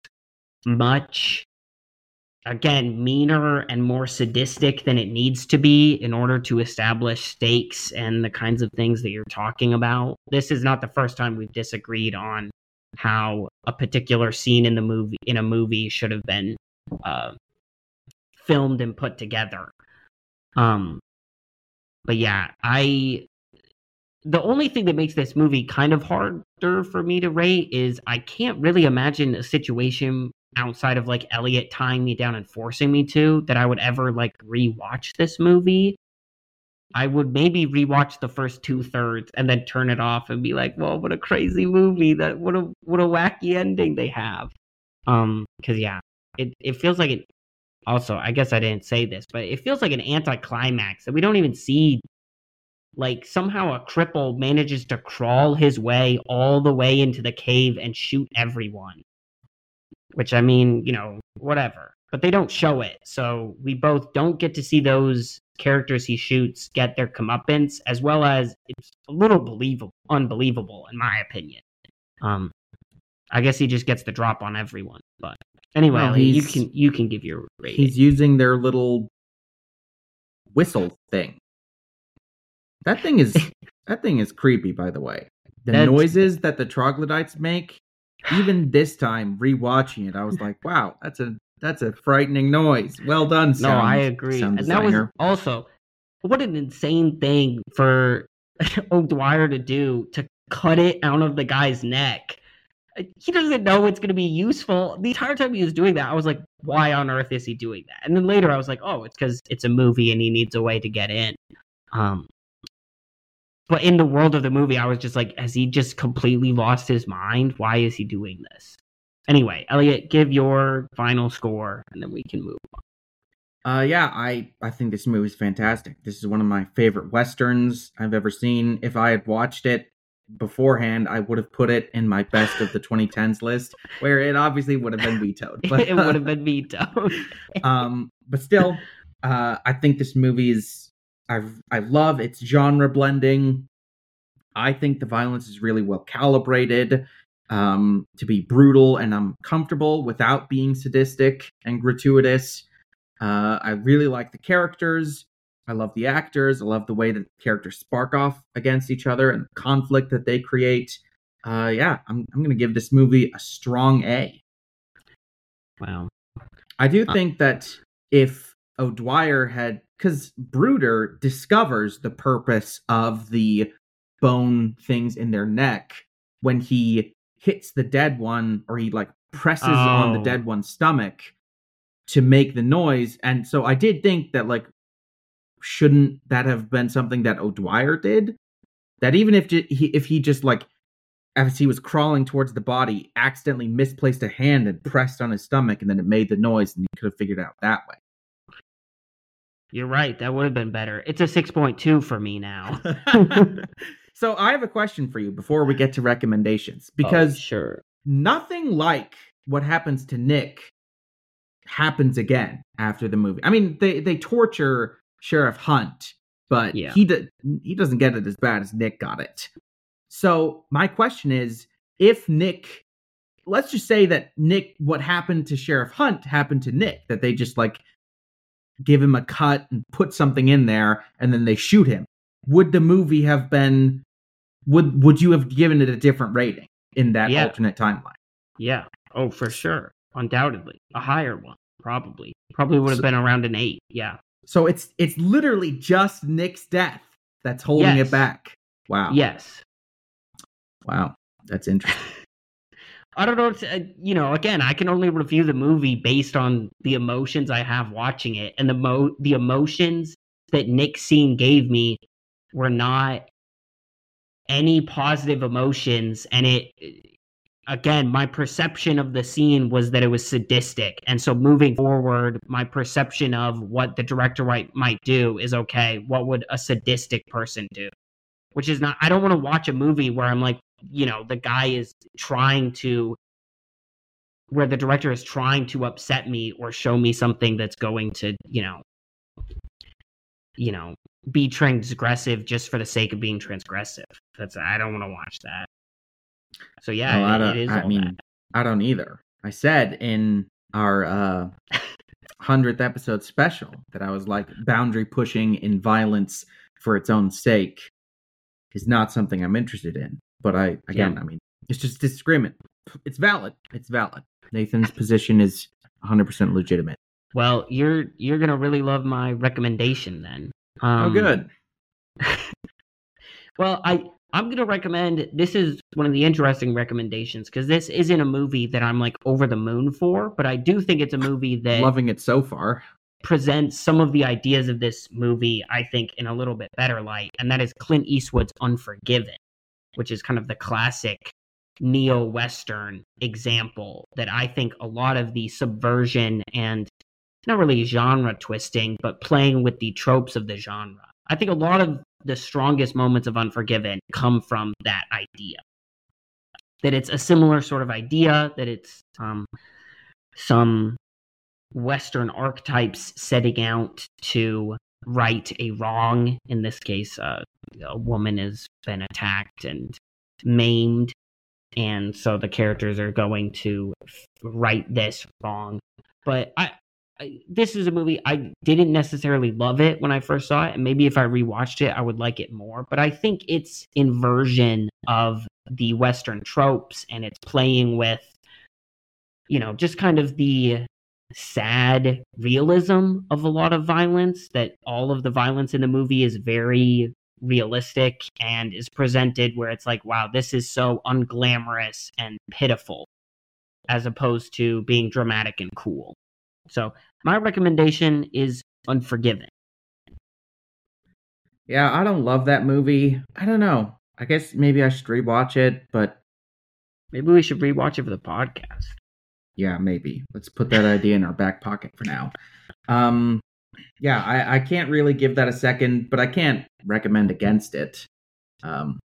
much, again, meaner and more sadistic than it needs to be in order to establish stakes and the kinds of things that you're talking about. This is not the first time we've disagreed on how a particular scene in the movie, in a movie should have been uh, filmed and put together. Um, but yeah, I, the only thing that makes this movie kind of harder for me to rate is I can't really imagine a situation outside of like Elliot tying me down and forcing me to that I would ever like rewatch this movie. I would maybe rewatch the first two thirds and then turn it off and be like, well, what a crazy movie, that what a, what a wacky ending they have. Um, cause yeah, it, it feels like it, also, I guess I didn't say this, but it feels like an anticlimax that we don't even see. Like somehow a cripple manages to crawl his way all the way into the cave and shoot everyone. Which, I mean, you know, whatever. But they don't show it. So we both don't get to see those characters he shoots get their comeuppance, as well as it's a little believable, unbelievable, in my opinion. Um, I guess he just gets the drop on everyone, but. Anyway, well, you can you can give your rating. He's using their little whistle thing. That thing is that thing is creepy, by the way. The That's- noises that the troglodytes make, even this time rewatching it, I was like, wow, that's a that's a frightening noise. Well done, sound, no, I agree. sound And that was designer. also what an insane thing for O'Dwyer to do, to cut it out of the guy's neck. He doesn't know it's going to be useful. The entire time he was doing that, I was like, why on earth is he doing that? And then later I was like, oh, it's because it's a movie and he needs a way to get in. Um, but in the world of the movie, I was just like, has he just completely lost his mind? Why is he doing this? Anyway, Elliot, give your final score and then we can move on. Uh, yeah, I, I think this movie is fantastic. This is one of my favorite Westerns I've ever seen. If I had watched it beforehand, I would have put it in my best of the twenty tens list, where it obviously would have been vetoed. But, it would have been vetoed. um, but still, uh, I think this movie is, I I love its genre blending. I think the violence is really well calibrated um, to be brutal, and I'm comfortable without being sadistic and gratuitous. Uh, I really like the characters. I love the actors. I love the way that characters spark off against each other and the conflict that they create. Uh, yeah, I'm I'm going to give this movie a strong A. Wow. I do think that if O'Dwyer had, because Bruder discovers the purpose of the bone things in their neck when he hits the dead one, or he like presses oh. on the dead one's stomach to make the noise. And so I did think that, like, shouldn't that have been something that O'Dwyer did? That even if j- he, if he just, like, as he was crawling towards the body, accidentally misplaced a hand and pressed on his stomach, and then it made the noise, and he could have figured it out that way. You're right. That would have been better. It's a six point two for me now. So I have a question for you before we get to recommendations, because oh, sure. nothing like what happens to Nick happens again after the movie. I mean, they, they torture Sheriff Hunt, but yeah. he d- he doesn't get it as bad as Nick got it. So my question is, if Nick, let's just say that Nick, what happened to Sheriff Hunt happened to Nick, that they just like give him a cut and put something in there and then they shoot him. Would the movie have been, would would you have given it a different rating in that yeah. alternate timeline? Yeah. Oh, for sure. Undoubtedly. A higher one, probably. Probably would have so, been around an eight. Yeah. So it's it's literally just Nick's death that's holding yes. it back. Wow. Yes. Wow. That's interesting. I don't know. Uh, you know, again, I can only review the movie based on the emotions I have watching it. And the mo- the emotions that Nick's scene gave me were not any positive emotions. And it, again, my perception of the scene was that it was sadistic. And so moving forward, my perception of what the director might, might do is, okay, what would a sadistic person do? Which is not, I don't want to watch a movie where I'm like, you know, the guy is trying to, where the director is trying to upset me or show me something that's going to, you know, you know, be transgressive just for the sake of being transgressive. That's, I don't want to watch that. So yeah, well, it, I, don't, it is I all mean, that. I don't either. I said in our uh, hundredth episode special that I was like, boundary pushing in violence for its own sake is not something I'm interested in. But I, again, yeah. I mean, it's just disagreement. It's valid. It's valid. Nathan's position is one hundred percent legitimate. Well, you're you're gonna really love my recommendation then. Um, oh, good. Well, I I'm gonna recommend. This is one of the interesting recommendations because this isn't a movie that I'm like over the moon for, but I do think it's a movie that loving it so far presents some of the ideas of this movie, I think, in a little bit better light, and that is Clint Eastwood's Unforgiven, which is kind of the classic neo-Western example that I think a lot of the subversion and not really genre twisting, but playing with the tropes of the genre. I think a lot of the strongest moments of Unforgiven come from that idea. That it's a similar sort of idea, that it's um, some Western archetypes setting out to right a wrong. In this case, uh, a woman has been attacked and maimed, and so the characters are going to right this wrong. But I, I, this is a movie I didn't necessarily love it when I first saw it, and maybe if I rewatched it, I would like it more. But I think its inversion of the Western tropes, and it's playing with, you know, just kind of the sad realism of a lot of violence, that all of the violence in the movie is very realistic and is presented where it's like, wow, this is so unglamorous and pitiful, as opposed to being dramatic and cool. So my recommendation is Unforgiven. Yeah, I don't love that movie. I don't know. I guess maybe I should rewatch it, but maybe we should rewatch it for the podcast. Yeah, maybe. Let's put that idea in our back pocket for now. Um, yeah, I, I can't really give that a second, but I can't recommend against it. Um,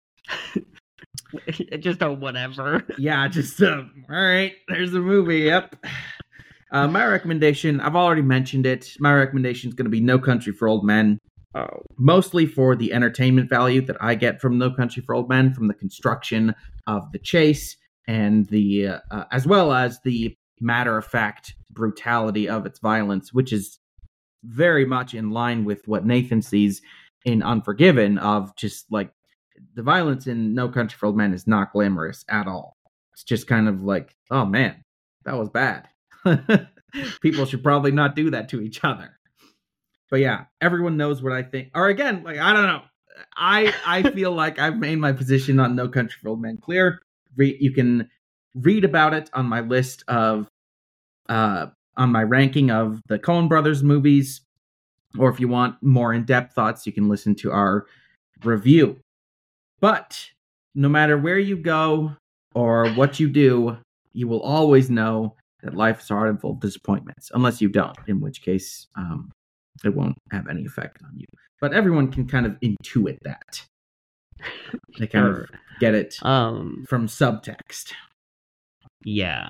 just a whatever. Yeah, just uh, all right. There's the movie. Yep. Uh, my recommendation, I've already mentioned it. My recommendation is going to be No Country for Old Men. Oh. Mostly for the entertainment value that I get from No Country for Old Men, from the construction of the chase and the, uh, uh, as well as the matter-of-fact brutality of its violence, which is very much in line with what Nathan sees in Unforgiven, of just like the violence in No Country for Old Men is not glamorous at all. It's just kind of like, oh man, that was bad. People should probably not do that to each other. But yeah, everyone knows what I think. Or again, like, I don't know. I I feel like I've made my position on No Country for Old Men clear. Re- you can read about it on my list of, uh, on my ranking of the Coen Brothers movies. Or if you want more in-depth thoughts, you can listen to our review. But no matter where you go or what you do, you will always know that life is hard and full of disappointments. Unless you don't, in which case um, it won't have any effect on you. But everyone can kind of intuit that. They kind sure. of get it um, from subtext. Yeah.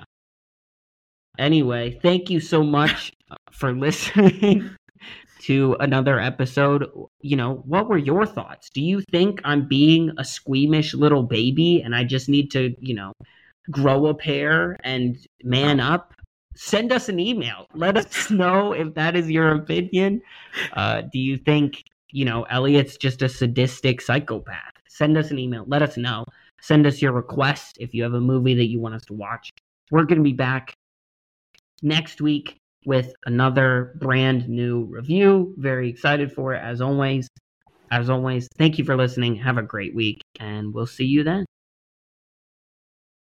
Anyway, thank you so much for listening to another episode. You know, what were your thoughts? Do you think I'm being a squeamish little baby and I just need to, you know, grow a pair and man up? Send us an email. Let us know if that is your opinion. Uh, do you think, you know, Elliot's just a sadistic psychopath? Send us an email. Let us know. Send us your request if you have a movie that you want us to watch. We're going to be back next week with another brand new review. Very excited for it, as always. As always, thank you for listening. Have a great week, and we'll see you then.